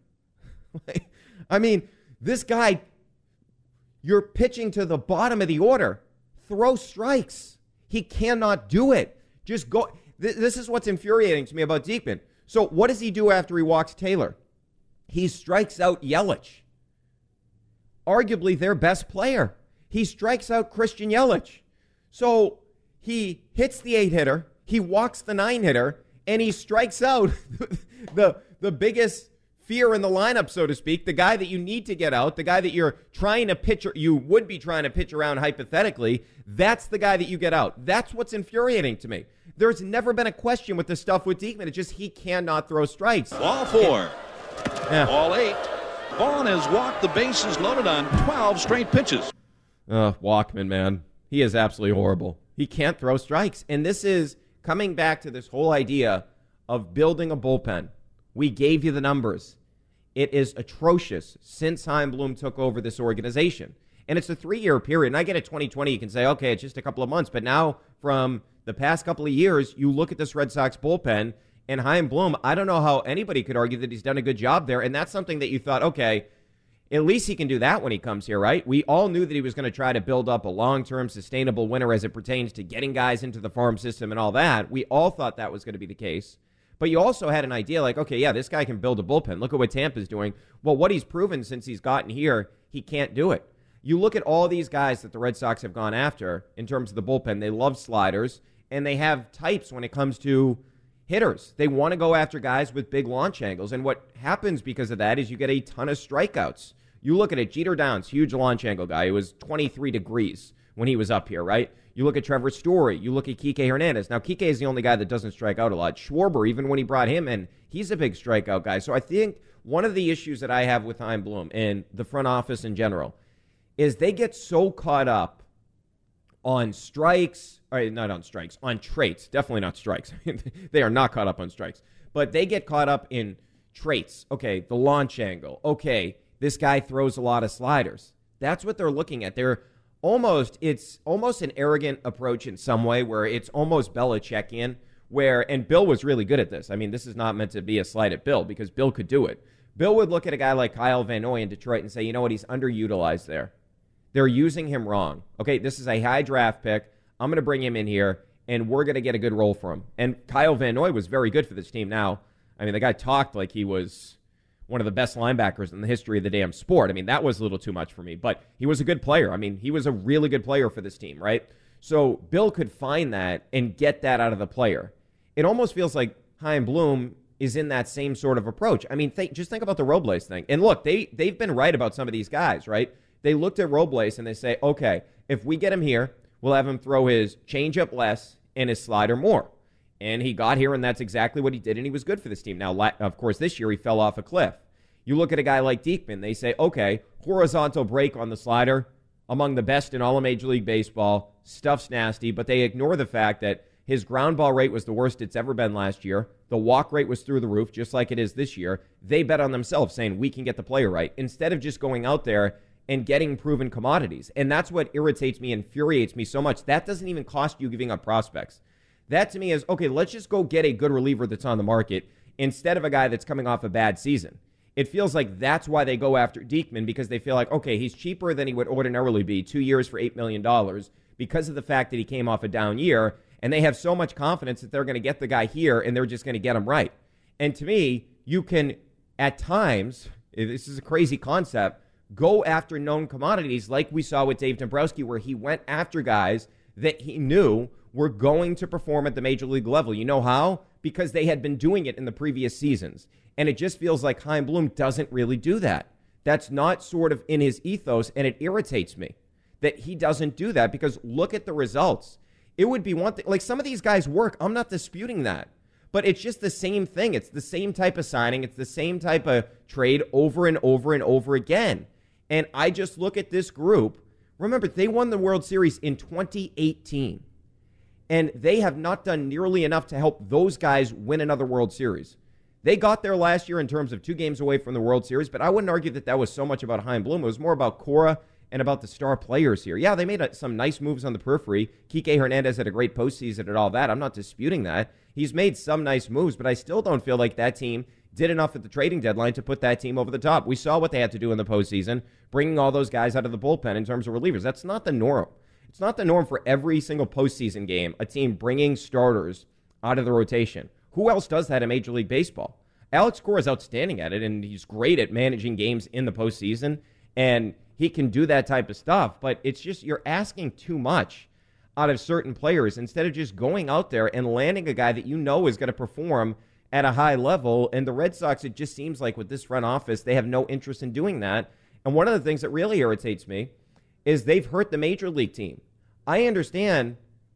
I mean, this guy, you're pitching to the bottom of the order. Throw strikes. He cannot do it. Just go. Th- this is what's infuriating to me about Diekman. So what does he do after he walks Taylor? He strikes out Yelich, arguably their best player. He strikes out Christian Yelich. So he hits the eight-hitter, he walks the nine-hitter, and he strikes out the, the biggest fear in the lineup, so to speak, the guy that you need to get out, the guy that you're trying to pitch, you would be trying to pitch around hypothetically, that's the guy that you get out. That's what's infuriating to me. There's never been a question with the stuff with Diekman. It's just he cannot throw strikes. Ball four. Yeah. Ball eight. Vaughn has walked the bases loaded on twelve straight pitches. Uh, Walkman, man. He is absolutely horrible. He can't throw strikes. And this is coming back to this whole idea of building a bullpen. We gave you the numbers. It is atrocious since Chaim Bloom took over this organization. And it's a three-year period. And I get it, twenty twenty, you can say, okay, it's just a couple of months. But now, from the past couple of years, you look at this Red Sox bullpen, and Chaim Bloom, I don't know how anybody could argue that he's done a good job there. And that's something that you thought, okay, at least he can do that when he comes here, right? We all knew that he was going to try to build up a long-term sustainable winner as it pertains to getting guys into the farm system and all that. We all thought that was going to be the case. But you also had an idea like, okay, yeah, this guy can build a bullpen. Look at what Tampa's doing. Well, what he's proven since he's gotten here, he can't do it. You look at all these guys that the Red Sox have gone after in terms of the bullpen. They love sliders, and they have types when it comes to hitters. They want to go after guys with big launch angles. And what happens because of that is you get a ton of strikeouts. You look at it, Jeter Downs, huge launch angle guy. It was twenty-three degrees when he was up here, right? You look at Trevor Story. You look at Kike Hernandez. Now, Kike is the only guy that doesn't strike out a lot. Schwarber, even when he brought him in, he's a big strikeout guy. So I think one of the issues that I have with Chaim Bloom and the front office in general is they get so caught up on strikes, or not on strikes, on traits. Definitely not strikes. They are not caught up on strikes. But they get caught up in traits. Okay, the launch angle. Okay, this guy throws a lot of sliders. That's what they're looking at. They're almost, it's almost an arrogant approach in some way where it's almost Belichickian, where, and Bill was really good at this. I mean, this is not meant to be a slight at Bill because Bill could do it. Bill would look at a guy like Kyle Van Noy in Detroit and say, you know what, he's underutilized there. They're using him wrong. Okay, this is a high draft pick. I'm going to bring him in here, and we're going to get a good role for him. And Kyle Van Noy was very good for this team now. I mean, the guy talked like he was one of the best linebackers in the history of the damn sport. I mean, that was a little too much for me, but he was a good player. I mean, he was a really good player for this team, right? So Bill could find that and get that out of the player. It almost feels like Chaim Bloom is in that same sort of approach. I mean, think, just think about the Robles thing. And look, they, they've been right about some of these guys, right? They looked at Robles and they say, okay, if we get him here, we'll have him throw his changeup less and his slider more. And he got here, and that's exactly what he did, and he was good for this team. Now, of course, this year he fell off a cliff. You look at a guy like Diekman, they say, okay, horizontal break on the slider, among the best in all of Major League Baseball, stuff's nasty, but they ignore the fact that his ground ball rate was the worst it's ever been last year. The walk rate was through the roof, just like it is this year. They bet on themselves, saying, we can get the player right, instead of just going out there and getting proven commodities. And that's what irritates me, infuriates me so much. That doesn't even cost you giving up prospects. That to me is, okay, let's just go get a good reliever that's on the market instead of a guy that's coming off a bad season. It feels like that's why they go after Diekman, because they feel like, okay, he's cheaper than he would ordinarily be, two years for eight million dollars, because of the fact that he came off a down year, and they have so much confidence that they're going to get the guy here, and they're just going to get him right. And to me, you can, at times, this is a crazy concept, go after known commodities like we saw with Dave Dombrowski, where he went after guys that he knew were going to perform at the major league level. You know how? Because they had been doing it in the previous seasons. And it just feels like Chaim Bloom doesn't really do that. That's not sort of in his ethos, and it irritates me that he doesn't do that, because look at the results. It would be one thing, like some of these guys work. I'm not disputing that. But it's just the same thing. It's the same type of signing. It's the same type of trade over and over and over again. And I just look at this group. Remember, they won the World Series in twenty eighteen. And they have not done nearly enough to help those guys win another World Series. They got there last year in terms of two games away from the World Series, but I wouldn't argue that that was so much about Chaim Bloom. It was more about Cora and about the star players here. Yeah, they made a, some nice moves on the periphery. Kike Hernandez had a great postseason and all that. I'm not disputing that. He's made some nice moves, but I still don't feel like that team did enough at the trading deadline to put that team over the top. We saw what they had to do in the postseason, bringing all those guys out of the bullpen in terms of relievers. That's not the norm. It's not the norm for every single postseason game, a team bringing starters out of the rotation. Who else does that in Major League Baseball? Alex Cora is outstanding at it, and he's great at managing games in the postseason, and he can do that type of stuff, but it's just you're asking too much out of certain players instead of just going out there and landing a guy that you know is going to perform at a high level. And the Red Sox, it just seems like with this front office, they have no interest in doing that. And one of the things that really irritates me is they've hurt the Major League team. I understand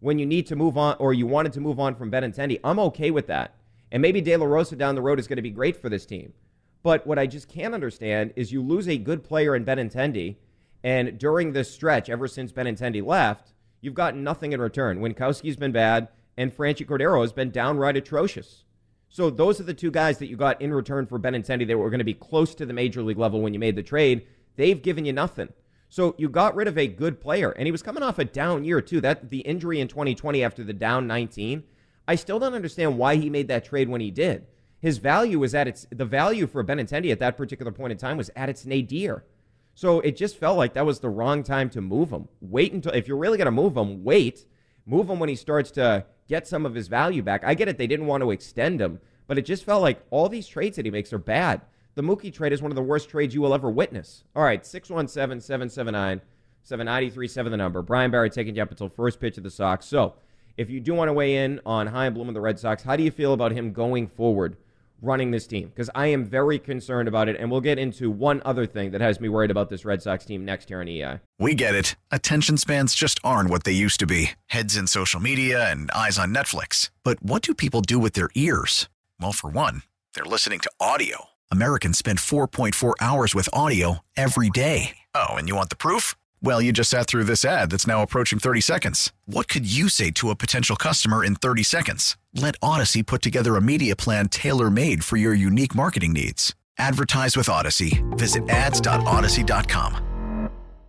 when you need to move on, or you wanted to move on from Benintendi. I'm okay with that. And maybe De La Rosa down the road is going to be great for this team. But what I just can't understand is you lose a good player in Benintendi, and during this stretch, ever since Benintendi left, you've gotten nothing in return. Winkowski's been bad, and Franchi Cordero has been downright atrocious. So those are the two guys that you got in return for Benintendi that were going to be close to the major league level when you made the trade. They've given you nothing. So you got rid of a good player, and he was coming off a down year, too. That the injury in twenty twenty after the down nineteen, I still don't understand why he made that trade when he did. His value was at its, the value for Benintendi at that particular point in time was at its nadir. So it just felt like that was the wrong time to move him. Wait until, if you're really going to move him, wait. Move him when he starts to get some of his value back. I get it, they didn't want to extend him, but it just felt like all these trades that he makes are bad. The Mookie trade is one of the worst trades you will ever witness. All right, six one seven, seven seven nine, seven nine three seven the number. Brian Barrett taking you up until first pitch of the Sox. So if you do want to weigh in on Chaim Bloom and the Red Sox, how do you feel about him going forward running this team? Because I am very concerned about it, and we'll get into one other thing that has me worried about this Red Sox team next here on E I. We get it. Attention spans just aren't what they used to be. Heads in social media and eyes on Netflix. But what do people do with their ears? Well, for one, they're listening to audio. Americans spend four point four hours with audio every day. Oh, and you want the proof? Well, you just sat through this ad that's now approaching thirty seconds. What could you say to a potential customer in thirty seconds? Let Odyssey put together a media plan tailor-made for your unique marketing needs. Advertise with Odyssey. Visit ads dot odyssey dot com.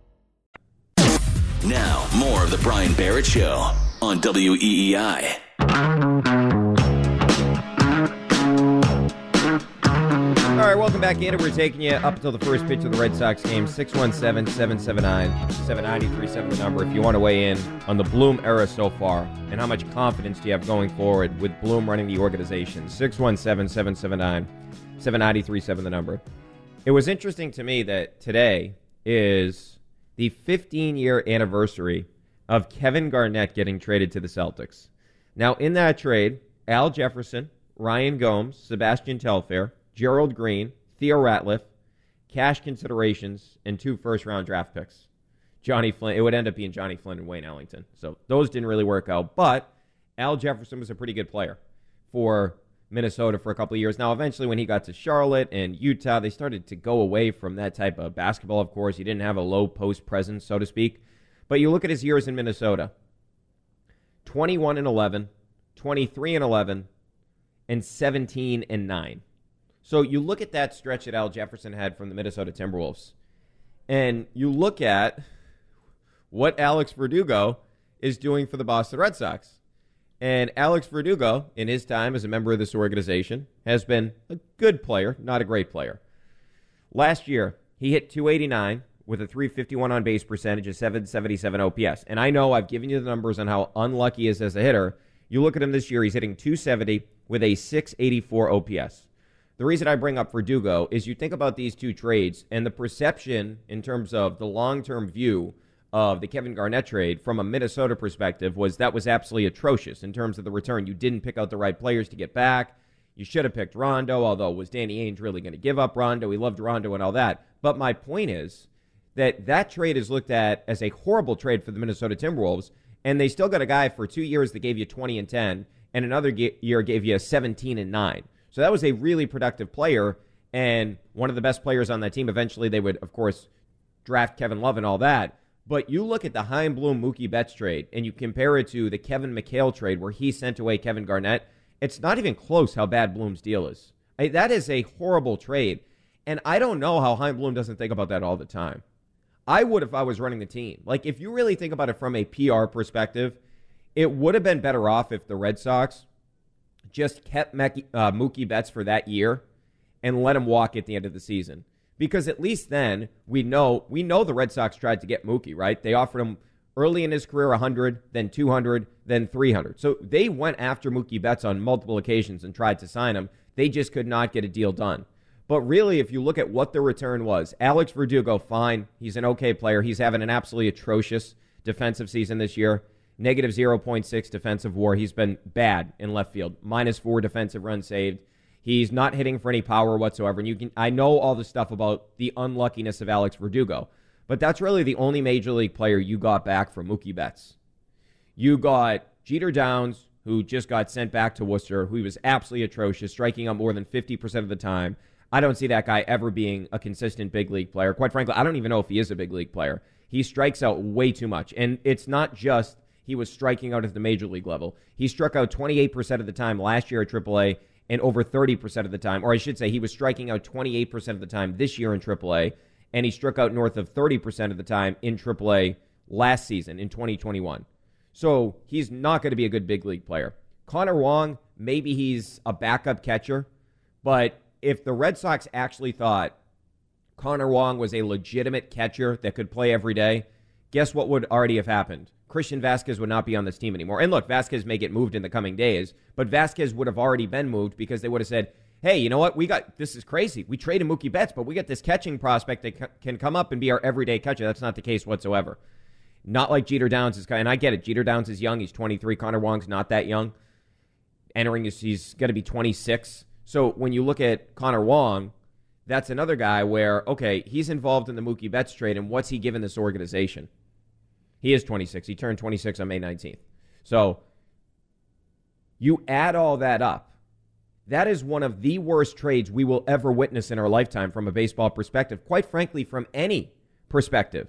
Now, more of the Brian Barrett Show on W E E I. All right, welcome back in. We're taking you up until the first pitch of the Red Sox game. six one seven, seven seven nine, seven nine three seven the number if you want to weigh in on the Bloom era so far and how much confidence do you have going forward with Bloom running the organization. six one seven, seven seven nine, seven nine three seven the number. It was interesting to me that today is the fifteen-year anniversary of Kevin Garnett getting traded to the Celtics. Now, in that trade, Al Jefferson, Ryan Gomes, Sebastian Telfair, Gerald Green, Theo Ratliff, cash considerations, and two first-round draft picks. Johnny Flynn, it would end up being Johnny Flynn and Wayne Ellington. So those didn't really work out. But Al Jefferson was a pretty good player for Minnesota for a couple of years. Now, eventually when he got to Charlotte and Utah, they started to go away from that type of basketball, of course. He didn't have a low post presence, so to speak. But you look at his years in Minnesota, twenty-one and eleven, twenty-three and eleven, and seventeen and nine. So you look at that stretch that Al Jefferson had from the Minnesota Timberwolves, and you look at what Alex Verdugo is doing for the Boston Red Sox. And Alex Verdugo, in his time as a member of this organization, has been a good player, not a great player. Last year, he hit two eighty-nine with a three fifty-one on-base percentage, a seven seventy-seven O P S. And I know I've given you the numbers on how unlucky he is as a hitter. You look at him this year, he's hitting two seventy with a six eighty-four O P S. The reason I bring up Verdugo is you think about these two trades and the perception in terms of the long-term view of the Kevin Garnett trade from a Minnesota perspective was that was absolutely atrocious in terms of the return. You didn't pick out the right players to get back. You should have picked Rondo, although was Danny Ainge really going to give up Rondo? He loved Rondo and all that. But my point is that that trade is looked at as a horrible trade for the Minnesota Timberwolves, and they still got a guy for two years that gave you twenty and ten, and another year gave you seventeen and nine. So that was a really productive player and one of the best players on that team. Eventually, they would, of course, draft Kevin Love and all that. But you look at the Chaim Bloom Mookie Betts trade and you compare it to the Kevin McHale trade where he sent away Kevin Garnett, it's not even close how bad Bloom's deal is. I mean, that is a horrible trade. And I don't know how Chaim Bloom doesn't think about that all the time. I would if I was running the team. Like, if you really think about it from a P R perspective, it would have been better off if the Red Sox just kept uh, Mookie Betts for that year and let him walk at the end of the season. Because at least then we know we know the Red Sox tried to get Mookie, right? They offered him early in his career one hundred, then two hundred, then three hundred. So they went after Mookie Betts on multiple occasions and tried to sign him. They just could not get a deal done. But really, if you look at what the return was, Alex Verdugo, fine. He's an okay player. He's having an absolutely atrocious defensive season this year. Negative zero point six defensive war. He's been bad in left field. Minus four defensive runs saved. He's not hitting for any power whatsoever. And you can, I know all the stuff about the unluckiness of Alex Verdugo, but that's really the only major league player you got back from Mookie Betts. You got Jeter Downs, who just got sent back to Worcester, who was absolutely atrocious, striking out more than fifty percent of the time. I don't see that guy ever being a consistent big league player. Quite frankly, I don't even know if he is a big league player. He strikes out way too much. And it's not just he was striking out at the major league level. He struck out twenty-eight percent of the time last year at triple A and over thirty percent of the time. Or I should say he was striking out twenty-eight percent of the time this year in triple A, and he struck out north of thirty percent of the time in triple A last season in twenty twenty-one. So he's not going to be a good big league player. Connor Wong, maybe he's a backup catcher, but if the Red Sox actually thought Connor Wong was a legitimate catcher that could play every day, guess what would already have happened? Christian Vasquez would not be on this team anymore. And look, Vasquez may get moved in the coming days, but Vasquez would have already been moved because they would have said, hey, you know what? We got, this is crazy. We traded Mookie Betts, but we got this catching prospect that c- can come up and be our everyday catcher. That's not the case whatsoever. Not like Jeter Downs is, and I get it. Jeter Downs is young. He's twenty-three. Connor Wong's not that young. Entering, his, he's going to be twenty-six. So when you look at Connor Wong, that's another guy where, okay, he's involved in the Mookie Betts trade, and what's he given this organization? He is twenty-six. He turned twenty-six on May nineteenth. So you add all that up. That is one of the worst trades we will ever witness in our lifetime from a baseball perspective. Quite frankly, from any perspective.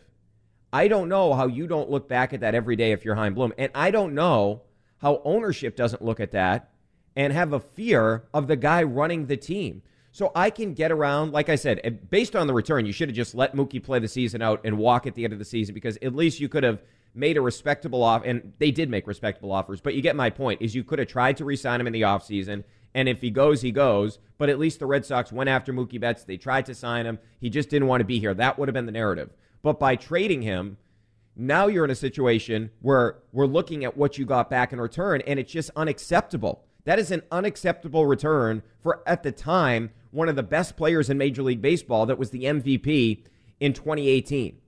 I don't know how you don't look back at that every day if you're Chaim Bloom. And I don't know how ownership doesn't look at that and have a fear of the guy running the team. So I can get around, like I said, based on the return, you should have just let Mookie play the season out and walk at the end of the season, because at least you could have made a respectable offer, and they did make respectable offers, but you get my point, is you could have tried to re-sign him in the offseason, and if he goes, he goes, but at least the Red Sox went after Mookie Betts. They tried to sign him. He just didn't want to be here. That would have been the narrative. But by trading him, now you're in a situation where we're looking at what you got back in return, and it's just unacceptable. That is an unacceptable return for, at the time, one of the best players in Major League Baseball that was the M V P in twenty eighteen.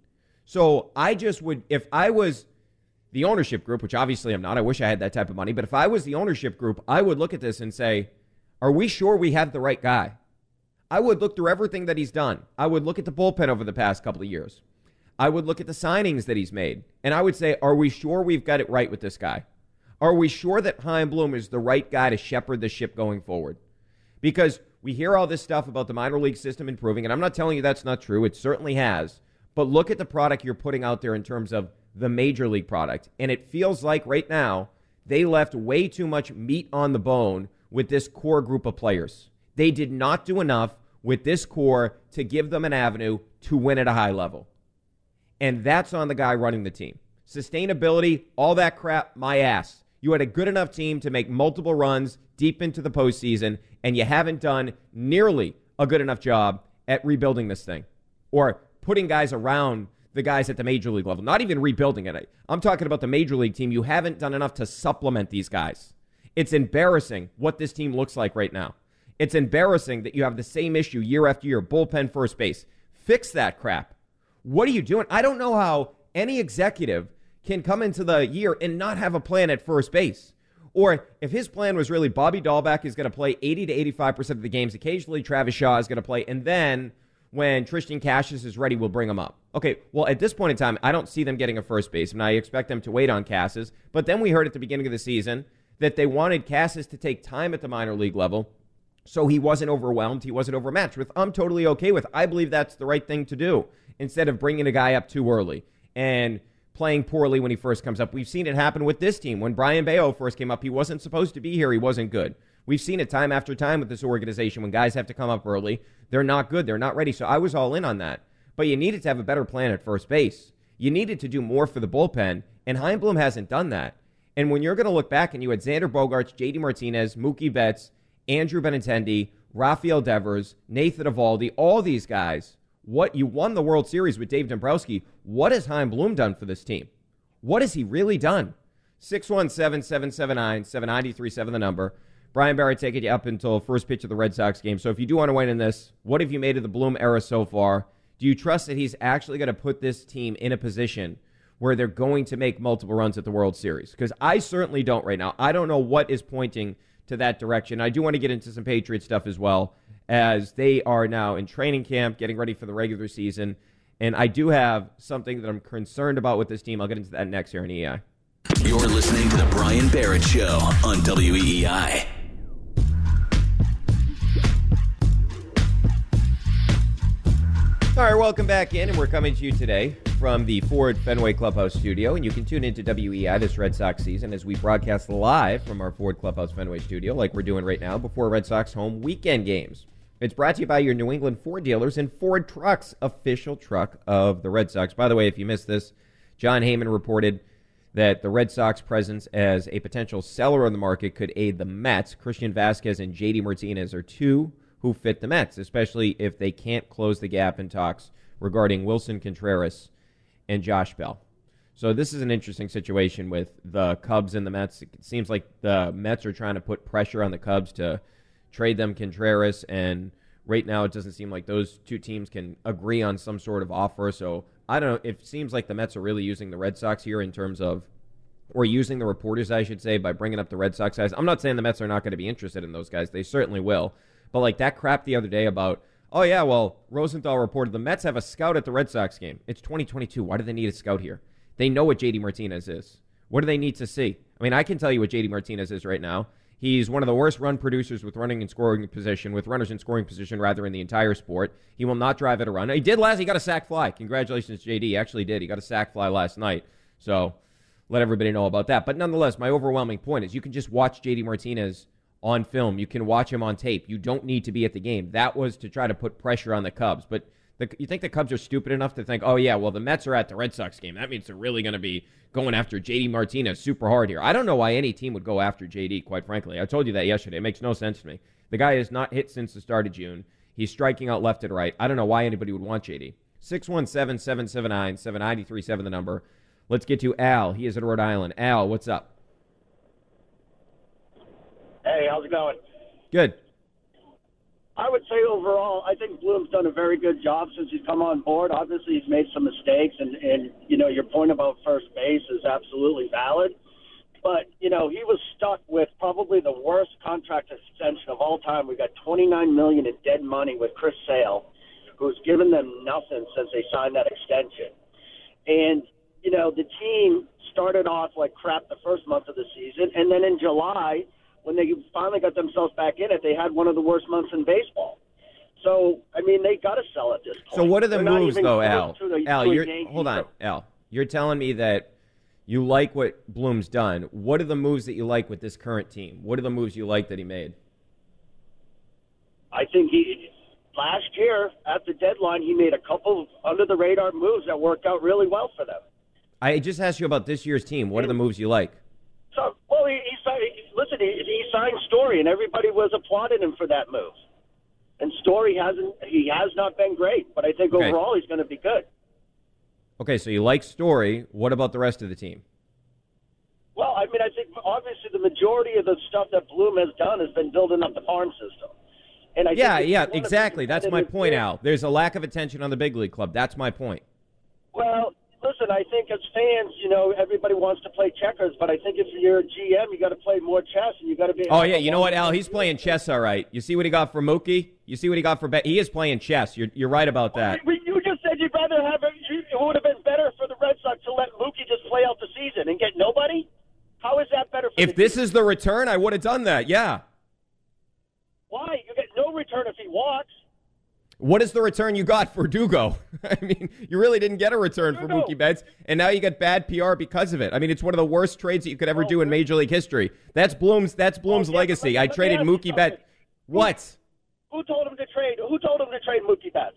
So I just would, if I was the ownership group, which obviously I'm not, I wish I had that type of money, but if I was the ownership group, I would look at this and say, are we sure we have the right guy? I would look through everything that he's done. I would look at the bullpen over the past couple of years. I would look at the signings that he's made, and I would say, are we sure we've got it right with this guy? Are we sure that Chaim Bloom is the right guy to shepherd the ship going forward? Because we hear all this stuff about the minor league system improving, and I'm not telling you that's not true. It certainly has. But look at the product you're putting out there in terms of the major league product. And it feels like right now they left way too much meat on the bone with this core group of players. They did not do enough with this core to give them an avenue to win at a high level. And that's on the guy running the team. Sustainability, all that crap, my ass. You had a good enough team to make multiple runs deep into the postseason, and you haven't done nearly a good enough job at rebuilding this thing or putting guys around the guys at the major league level. Not even rebuilding it. I'm talking about the major league team. You haven't done enough to supplement these guys. It's embarrassing what this team looks like right now. It's embarrassing that you have the same issue year after year, bullpen, first base. Fix that crap. What are you doing? I don't know how any executive can come into the year and not have a plan at first base. Or if his plan was really Bobby Dahlbeck is going to play eighty to eighty-five percent of the games, occasionally Travis Shaw is going to play, and then when Tristan Casas is ready, we'll bring him up. Okay, well, at this point in time, I don't see them getting a first baseman. I expect them to wait on Casas. But then we heard at the beginning of the season that they wanted Casas to take time at the minor league level so he wasn't overwhelmed, he wasn't overmatched, which I'm totally okay with. I believe that's the right thing to do instead of bringing a guy up too early and playing poorly when he first comes up. We've seen it happen with this team. When Brian Bayo first came up, he wasn't supposed to be here. He wasn't good. We've seen it time after time with this organization. When guys have to come up early, they're not good. They're not ready. So I was all in on that. But you needed to have a better plan at first base. You needed to do more for the bullpen, and Chaim Bloom hasn't done that. And when you're going to look back and you had Xander Bogaerts, J D Martinez, Mookie Betts, Andrew Benintendi, Rafael Devers, Nathan Eovaldi, all these guys, what you won the World Series with Dave Dombrowski. What has Chaim Bloom done for this team? What has he really done? six one seven, seven seven nine, seven nine three seven, the number. Brian Barrett taking you up until first pitch of the Red Sox game. So if you do want to win in this, what have you made of the Bloom era so far? Do you trust that he's actually going to put this team in a position where they're going to make multiple runs at the World Series? Because I certainly don't right now. I don't know what is pointing to that direction. I do want to get into some Patriot stuff as well, as they are now in training camp, getting ready for the regular season. And I do have something that I'm concerned about with this team. I'll get into that next here on E I. You're listening to The Brian Barrett Show on W E E I. All right, welcome back in, and we're coming to you today from the Ford Fenway Clubhouse studio, and you can tune into W E I this Red Sox season as we broadcast live from our Ford Clubhouse Fenway studio, like we're doing right now, before Red Sox home weekend games. It's brought to you by your New England Ford dealers and Ford Trucks, official truck of the Red Sox. By the way, if you missed this, John Heyman reported that the Red Sox presence as a potential seller on the market could aid the Mets. Christian Vasquez and J D Martinez are two who fit the Mets, especially if they can't close the gap in talks regarding Wilson Contreras and Josh Bell. So this is an interesting situation with the Cubs and the Mets. It seems like the Mets are trying to put pressure on the Cubs to trade them Contreras, and right now it doesn't seem like those two teams can agree on some sort of offer. So I don't know. It seems like the Mets are really using the Red Sox here in terms of, or using the reporters, I should say, by bringing up the Red Sox guys. I'm not saying the Mets are not going to be interested in those guys. They certainly will. But like that crap the other day about, oh yeah, well, Rosenthal reported the Mets have a scout at the Red Sox game. It's twenty twenty-two. Why do they need a scout here? They know what J D Martinez is. What do they need to see? I mean, I can tell you what J D Martinez is right now. He's one of the worst run producers with running and scoring position, with runners in scoring position, rather, in the entire sport. He will not drive at a run. He did last. He got a sack fly. Congratulations, J D. He actually did. He got a sack fly last night. So let everybody know about that. But nonetheless, my overwhelming point is you can just watch J D Martinez on film. You can watch him on tape. You don't need to be at the game. That was to try to put pressure on the Cubs. But the, you think the Cubs are stupid enough to think, oh, yeah, well, the Mets are at the Red Sox game. That means they're really going to be going after J D Martinez super hard here. I don't know why any team would go after J D, quite frankly. I told you that yesterday. It makes no sense to me. The guy has not hit since the start of June. He's striking out left and right. I don't know why anybody would want J D. six one seven, seven seven nine, seven nine three seven, the number. Let's get to Al. He is in Rhode Island. Al, what's up? Hey, how's it going? Good. I would say overall, I think Bloom's done a very good job since he's come on board. Obviously, he's made some mistakes, and, and you know, your point about first base is absolutely valid. But, you know, he was stuck with probably the worst contract extension of all time. We got twenty-nine million dollars in dead money with Chris Sale, who's given them nothing since they signed that extension. And, you know, the team started off like crap the first month of the season, and then in July, when they finally got themselves back in it, they had one of the worst months in baseball. So, I mean, they got to sell at this point. So what are the They're not moves, even though, close Al? to the- Al, to a you're, Yankee hold on, group. Al. You're telling me that you like what Bloom's done. What are the moves that you like with this current team? What are the moves you like that he made? I think he last year at the deadline he made a couple under the radar moves that worked out really well for them. I just asked you about this year's team. What are the moves you like? So, well, he, he signed, listen, he, he signed Story, and everybody was applauding him for that move. And Story hasn't, he has not been great, but I think Okay. overall he's going to be good. Okay, so you like Story. What about the rest of the team? Well, I mean, I think obviously the majority of the stuff that Bloom has done has been building up the farm system. And I Yeah, think if yeah, you wanna be exactly. That's my competitive point, here- Al. There's a lack of attention on the big league club. That's my point. Well, listen, I think as fans, you know, everybody wants to play checkers, but I think if you're a G M, you got to play more chess, and you got to be. Oh, yeah, you know what, Al? He's playing chess all right. You see what he got for Mookie? You see what he got for Bet? He is playing chess. You're, you're right about that. You you just said you'd rather have it. It would have been better for the Red Sox to let Mookie just play out the season and get nobody. How is that better for If the this is the return, I would have done that, yeah. Why? You get no return if he walks. What is the return you got for Dugo? I mean, you really didn't get a return for Mookie Betts, and now you get bad P R because of it. I mean, it's one of the worst trades that you could ever do in Major League history. That's Bloom's. That's Bloom's legacy. I traded Mookie Betts. What? Who told him to trade? Who told him to trade Mookie Betts?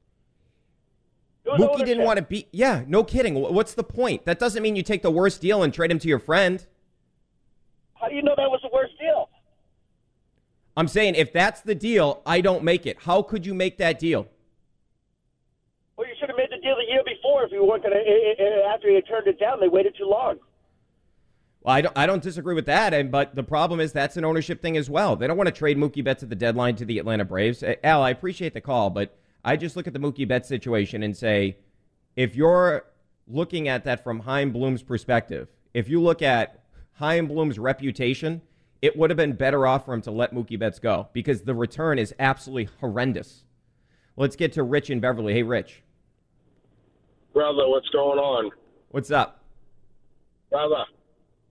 It was Mookie ownership. didn't want to be. Yeah, no kidding. What's the point? That doesn't mean you take the worst deal and trade him to your friend. How do you know that was the worst deal? I'm saying if that's the deal, I don't make it. How could you make that deal? Well, you should have made the deal the year before if you weren't going to. After you turned it down, they waited too long. Well, I don't, I don't disagree with that, and but the problem is that's an ownership thing as well. They don't want to trade Mookie Betts at the deadline to the Atlanta Braves. Uh, Al, I appreciate the call, but I just look at the Mookie Betts situation and say, if you're looking at that from Chaim Bloom's perspective, if you look at Chaim Bloom's reputation, it would have been better off for him to let Mookie Betts go because the return is absolutely horrendous. Let's get to Rich in Beverly. Hey, Rich. Brother, what's going on? What's up? Brother,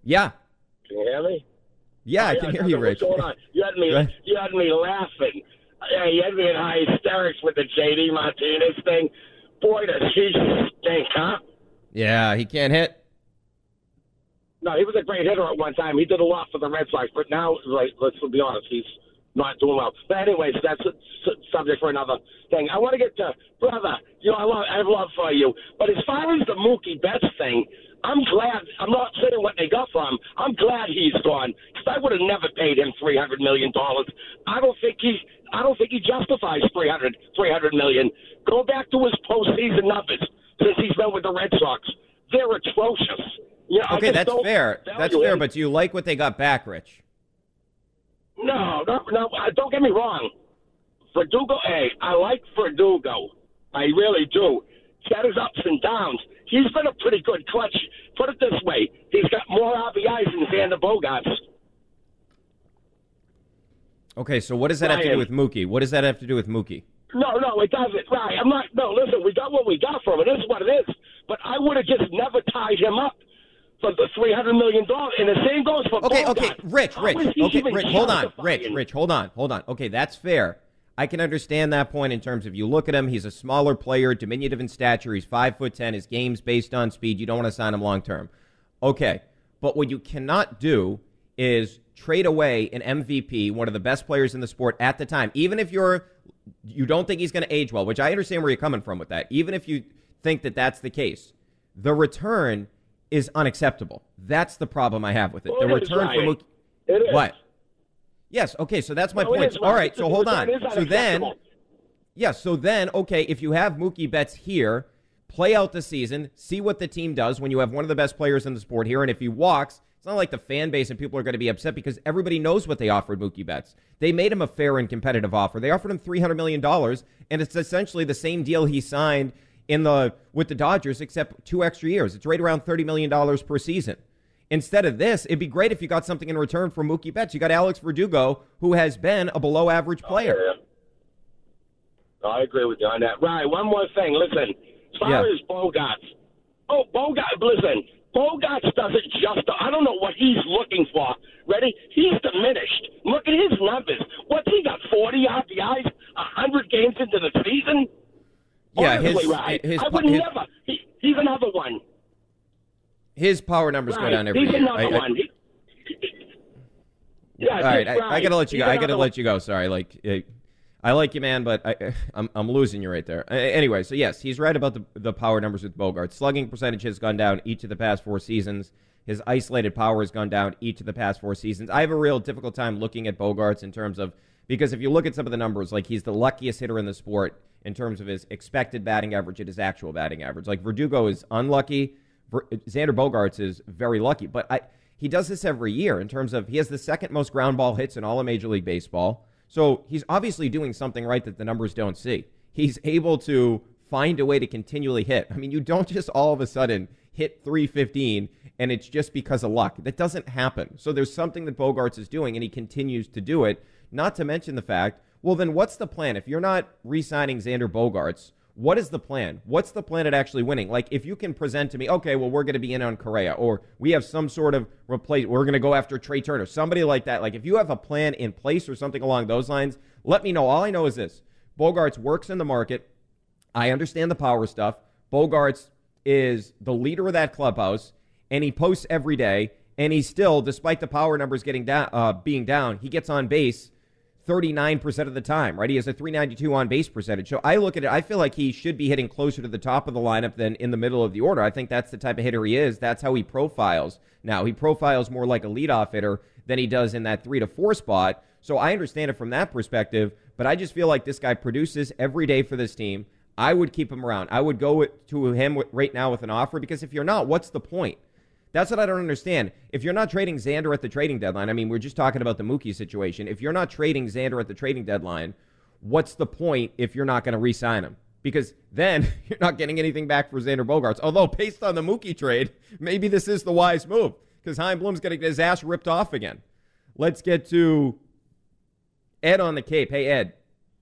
Yeah. Can you hear me? Yeah, oh, I can yeah, hear you, Rich. What's going on? You had me, Right. you had me laughing. Yeah, you had me in high hysterics with the J D Martinez thing. Boy, does he stink, huh? Yeah, he can't hit. No, he was a great hitter at one time. He did a lot for the Red Sox, but now, like, let's be honest, he's not doing well. But anyways, that's a s- subject for another thing. I want to get to, brother, you know, I love, I have love for you. But as far as the Mookie Betts thing, I'm glad, I'm not saying what they got for him. I'm glad he's gone, because I would have never paid him three hundred million dollars. I don't think he, I don't think he justifies three hundred, three hundred million dollars. Go back to his postseason numbers since he's been with the Red Sox. They're atrocious. Yeah, Okay, that's fair. That's fair, but do you like what they got back, Rich? No, no, no. uh, Don't get me wrong. Verdugo, hey, I like Verdugo. I really do. He's got his ups and downs. He's been a pretty good clutch. Put it this way. He's got more R B Is than Xander Bogaerts. Okay, so what does that have to do with Mookie? What does that have to do with Mookie? No, no, it doesn't. Right. I'm not. No, listen, we got what we got from it. It is what it is. But I would have just never tied him up for the three hundred million dollars. And the same goes for Okay, Bogart. okay, Rich, How Rich, is he okay, even Rich, hold on, justifying? Rich, Rich, hold on, hold on. Okay, that's fair. I can understand that point in terms of you look at him, he's a smaller player, diminutive in stature, he's five foot ten, his game's based on speed, you don't want to sign him long term. Okay, but what you cannot do is trade away an M V P, one of the best players in the sport at the time, even if you're, you don't think he's going to age well, which I understand where you're coming from with that, even if you think that that's the case, the return is unacceptable. That's the problem I have with it. Well, the it is, return for Ryan. Mookie. It is. What? Yes, okay, so that's my No, it point. is, All Ryan. right, so The hold return on. is So then, unacceptable. yes, so then, okay, if you have Mookie Betts here, play out the season, see what the team does when you have one of the best players in the sport here, and if he walks, it's not like the fan base and people are going to be upset because everybody knows what they offered Mookie Betts. They made him a fair and competitive offer. They offered him three hundred million dollars, and it's essentially the same deal he signed in the with the Dodgers, except two extra years. It's right around thirty million dollars per season. Instead of this, it'd be great if you got something in return for Mookie Betts. You got Alex Verdugo, who has been a below-average player. Oh, yeah. No, I agree with you on that. Right, one more thing. Listen, as far Yeah. as Bogarts, oh, Bogarts, listen, Bogarts doesn't just, I don't know what he's looking for. Ready? He's diminished. Look at his numbers. What's he got, forty R B Is, one hundred games into the season? Yeah, Honestly, his, right. his, I would his, never. He, he's another one. his power numbers go Right. down every He's year. another I- I- one. He, yeah, All right, I, right. I gotta let you go. He's I gotta another let you go. Sorry, like uh, I like you, man, but I, I'm I'm losing you right there. Uh, anyway, so yes, he's right about the the power numbers with Bogart. Slugging percentage has gone down each of the past four seasons. His isolated power has gone down each of the past four seasons. I have a real difficult time looking at Bogarts in terms of because if you look at some of the numbers, like he's the luckiest hitter in the sport in terms of his expected batting average and his actual batting average. Like Verdugo is unlucky. Ver, Xander Bogaerts is very lucky, but I. He does this every year in terms of he has the second most ground ball hits in all of Major League Baseball. So he's obviously doing something right that the numbers don't see. He's able to find a way to continually hit. I mean, you don't just all of a sudden hit three fifteen and it's just because of luck. That doesn't happen. So there's something that Bogarts is doing and he continues to do it. Not to mention the fact, well, then what's the plan? If you're not re-signing Xander Bogaerts, what is the plan? What's the plan at actually winning? Like, if you can present to me, okay, well, we're going to be in on Correa, or we have some sort of replace, we're going to go after Trey Turner, somebody like that. Like, if you have a plan in place or something along those lines, let me know. All I know is this. Bogarts works in the market. I understand the power stuff. Bogarts is the leader of that clubhouse, and he posts every day, and he still, despite the power numbers getting down, uh, being down, he gets on base thirty-nine percent of the time, right? He has a three ninety-two on base percentage. So I look at it, I feel like he should be hitting closer to the top of the lineup than in the middle of the order. I think that's the type of hitter he is. That's how he profiles. Now, he profiles more like a leadoff hitter than he does in that three to four spot. So I understand it from that perspective, but I just feel like this guy produces every day for this team. I would keep him around. I would go with, to him with, right now with an offer, because if you're not, what's the point? That's what I don't understand. If you're not trading Xander at the trading deadline, I mean, we're just talking about the Mookie situation. If you're not trading Xander at the trading deadline, what's the point if you're not going to re-sign him? Because then you're not getting anything back for Xander Bogaerts. Although, based on the Mookie trade, maybe this is the wise move, because Chaim Bloom's going to get his ass ripped off again. Let's get to Ed on the Cape. Hey, Ed.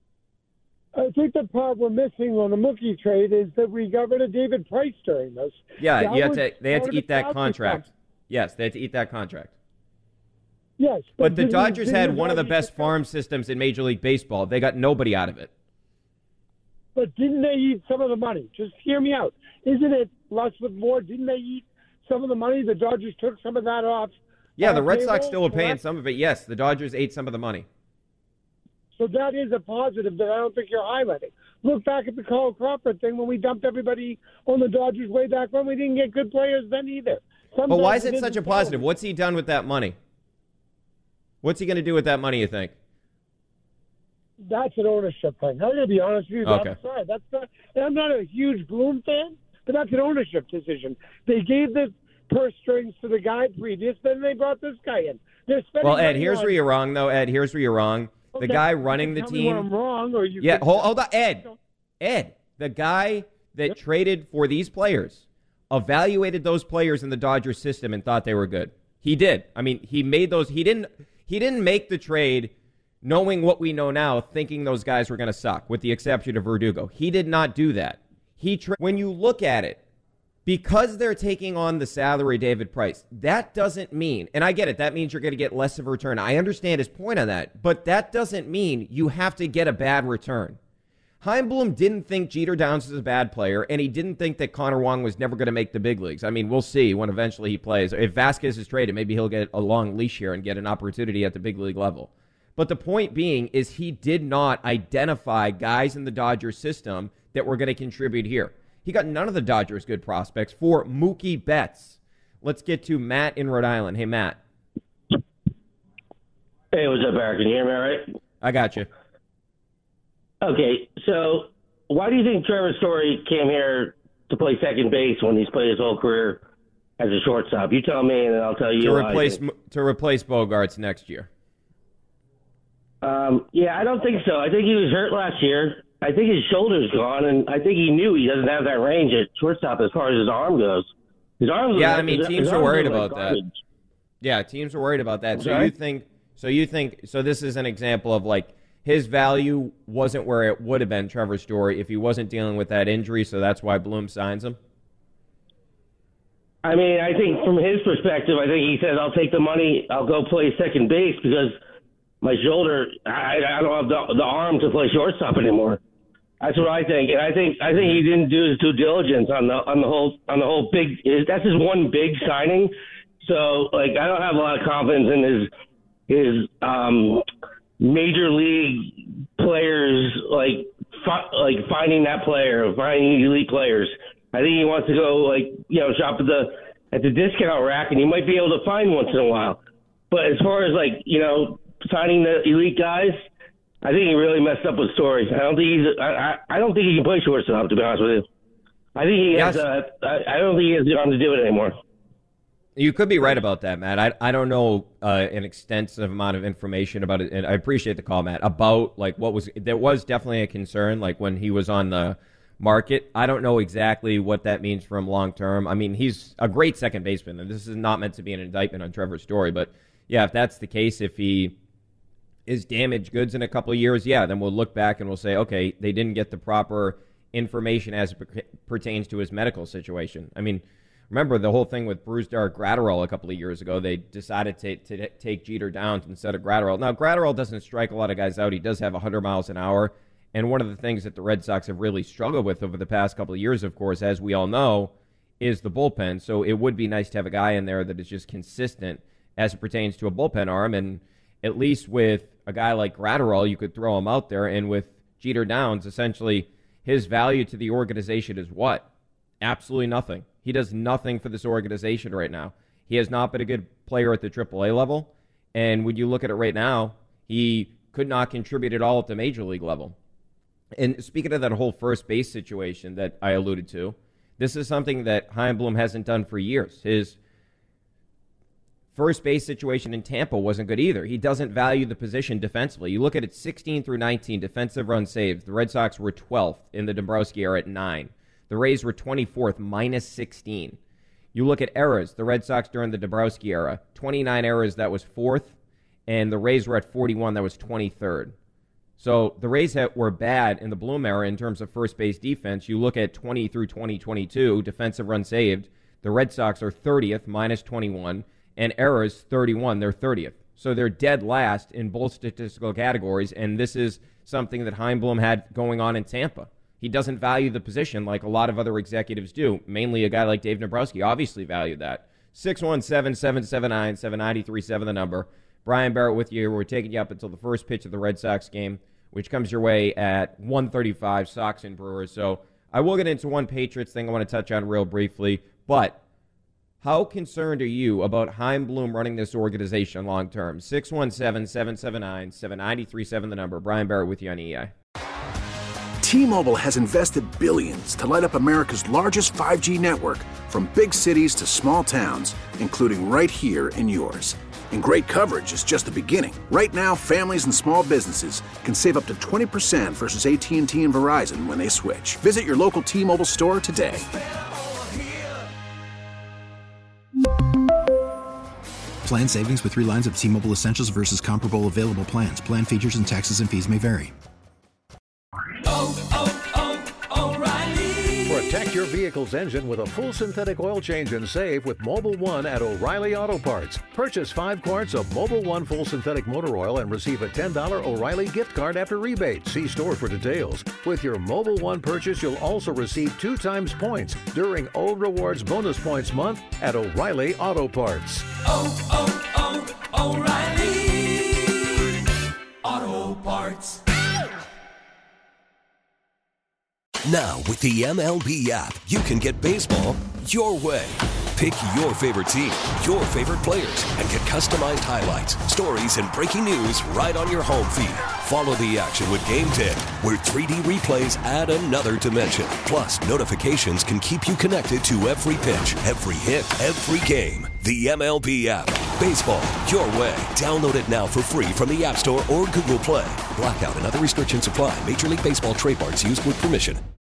I think the part we're missing on the Mookie trade is that we got rid of David Price during this. Yeah, That you had was to, they had part to of eat the that salary contract. cap. Yes, they had to eat that contract. Yes. But the didn't- Dodgers didn't had the one of the Dodgers- best farm systems in Major League Baseball. They got nobody out of it. But didn't they eat some of the money? Just hear me out. Isn't it less with more? Didn't they eat some of the money? The Dodgers took some of that off. Yeah, uh, the Red Sox payroll, still are paying correct? some of it. Yes, the Dodgers ate some of the money. So that is a positive that I don't think you're highlighting. Look back at the Carl Crawford thing when we dumped everybody on the Dodgers way back when. We didn't get good players then either. But why is Sometimes it such a isn't positive? What's he done with that money? What's he going to do with that money, you think? That's an ownership thing. I'm going to be honest with you. Okay. I'm sorry. That's not, I'm not a huge Bloom fan, but that's an ownership decision. They gave the purse strings to the guy previous, then they brought this guy in. They're spending Well, Ed, money here's on- where you're wrong, though. Ed, here's where you're wrong. The Okay, guy you running the can tell me where team. I'm wrong, or you Yeah, can- hold, hold on, Ed. Ed, the guy that traded for these players evaluated those players in the Dodgers system and thought they were good. He did. I mean, he made those. He didn't. He didn't make the trade knowing what we know now, thinking those guys were going to suck, with the exception of Verdugo. He did not do that. He tra- when you look at it, because they're taking on the salary David Price, that doesn't mean, and I get it, that means you're going to get less of a return. I understand his point on that, but that doesn't mean you have to get a bad return. Chaim Bloom didn't think Jeter Downs was a bad player, and he didn't think that Connor Wong was never going to make the big leagues. I mean, we'll see when eventually he plays. If Vasquez is traded, maybe he'll get a long leash here and get an opportunity at the big league level. But the point being is he did not identify guys in the Dodgers system that were going to contribute here. He got none of the Dodgers' good prospects for Mookie Betts. Let's get to Matt in Rhode Island. Hey, Matt. Hey, what's up, Eric? Can you hear me all right? I got you. Okay, so why do you think Trevor Story came here to play second base when he's played his whole career as a shortstop? You tell me, and then I'll tell you. To why I replace think. to replace Bogarts next year. Um, yeah, I don't think so. I think he was hurt last year. I think his shoulder's gone, and I think he knew he doesn't have that range at shortstop as far as his arm goes. His arms. Yeah, are, I mean, his, teams his are arms worried are like about that. garbage. Yeah, teams are worried about that. So Okay. you think? So you think? So this is an example of like his value wasn't where it would have been, Trevor Story, if he wasn't dealing with that injury. So that's why Bloom signs him. I mean, I think from his perspective, I think he says, "I'll take the money. I'll go play second base because my shoulder. I, I don't have the, the arm to play shortstop anymore." That's what I think, and I think I think he didn't do his due diligence on the on the whole on the whole big. That's his one big signing. So, like, I don't have a lot of confidence in his his um, major league players, like fi- like finding that player, finding elite players. I think he wants to go, like, you know, shop at the at the discount rack, and he might be able to find once in a while. But as far as, like, you know, signing the elite guys, I think he really messed up with Story. I don't think he's. I, I, I don't think he can play shortstop, to be honest with you. I think he has. Yes. Uh, I, I don't think he has the arm to do it anymore. You could be right about that, Matt. I I don't know uh, an extensive amount of information about it, and I appreciate the call, Matt. About like what was there was definitely a concern, like when he was on the market. I don't know exactly what that means for him long term. I mean, he's a great second baseman, and this is not meant to be an indictment on Trevor Story, but yeah, if that's the case, if he is damaged goods in a couple of years, yeah, then we'll look back and we'll say, okay, they didn't get the proper information as it per- pertains to his medical situation. I mean, remember the whole thing with Brusdar Gratterall a couple of years ago. They decided to, to take Jeter Downs instead of Gratterall. Now, Gratterall doesn't strike a lot of guys out. He does have one hundred miles an hour. And one of the things that the Red Sox have really struggled with over the past couple of years, of course, as we all know, is the bullpen. So it would be nice to have a guy in there that is just consistent as it pertains to a bullpen arm. And at least with a guy like Gratterall, you could throw him out there. And with Jeter Downs, essentially, his value to the organization is what? Absolutely nothing. He does nothing for this organization right now. He has not been a good player at the triple A level. And when you look at it right now, he could not contribute at all at the major league level. And speaking of that whole first base situation that I alluded to, this is something that Chaim Bloom hasn't done for years. His first base situation in Tampa wasn't good either. He doesn't value the position defensively. You look at it sixteen through nineteen, defensive runs saved. The Red Sox were twelfth in the Dombrowski era at nine. The Rays were twenty-fourth, minus sixteen. You look at errors. The Red Sox during the Dombrowski era, twenty-nine errors, that was fourth. And the Rays were at forty-one, that was twenty-third. So the Rays were bad in the Bloom era in terms of first base defense. You look at twenty through twenty twenty-two, defensive run saved. The Red Sox are thirtieth, minus twenty-one, and errors thirty-one. They're thirtieth. So they're dead last in both statistical categories, and this is something that Chaim Bloom had going on in Tampa. He doesn't value the position like a lot of other executives do, mainly a guy like Dave Nabrowski obviously valued that. six one seven, seven seven nine, seven nine three seven, the number. Brian Barrett with you. We're taking you up until the first pitch of the Red Sox game, which comes your way at one thirty-five, Sox and Brewers. So I will get into one Patriots thing I want to touch on real briefly, but how concerned are you about Chaim Bloom running this organization long term? six one seven, seven seven nine, seven nine three seven, the number. Brian Barrett with you on E I. T-Mobile has invested billions to light up America's largest five G network, from big cities to small towns, including right here in yours. And great coverage is just the beginning. Right now, families and small businesses can save up to twenty percent versus A T and T and Verizon when they switch. Visit your local T-Mobile store today. Plan savings with three lines of T-Mobile Essentials versus comparable available plans. Plan features and taxes and fees may vary. Oh, oh, oh, O'Reilly. Protect your vehicle's engine with a full synthetic oil change and save with Mobil one at O'Reilly Auto Parts. Purchase five quarts of Mobil one full synthetic motor oil and receive a ten dollars O'Reilly gift card after rebate. See store for details. With your Mobil one purchase, you'll also receive two times points during O Rewards Bonus Points Month at O'Reilly Auto Parts. Oh, oh, oh, O'Reilly Auto Parts. Now, with the M L B app, you can get baseball your way. Pick your favorite team, your favorite players, and get customized highlights, stories, and breaking news right on your home feed. Follow the action with Game Day, where three D replays add another dimension. Plus, notifications can keep you connected to every pitch, every hit, every game. The M L B app. Baseball your way. Download it now for free from the App Store or Google Play. Blackout and other restrictions apply. Major League Baseball trademarks used with permission.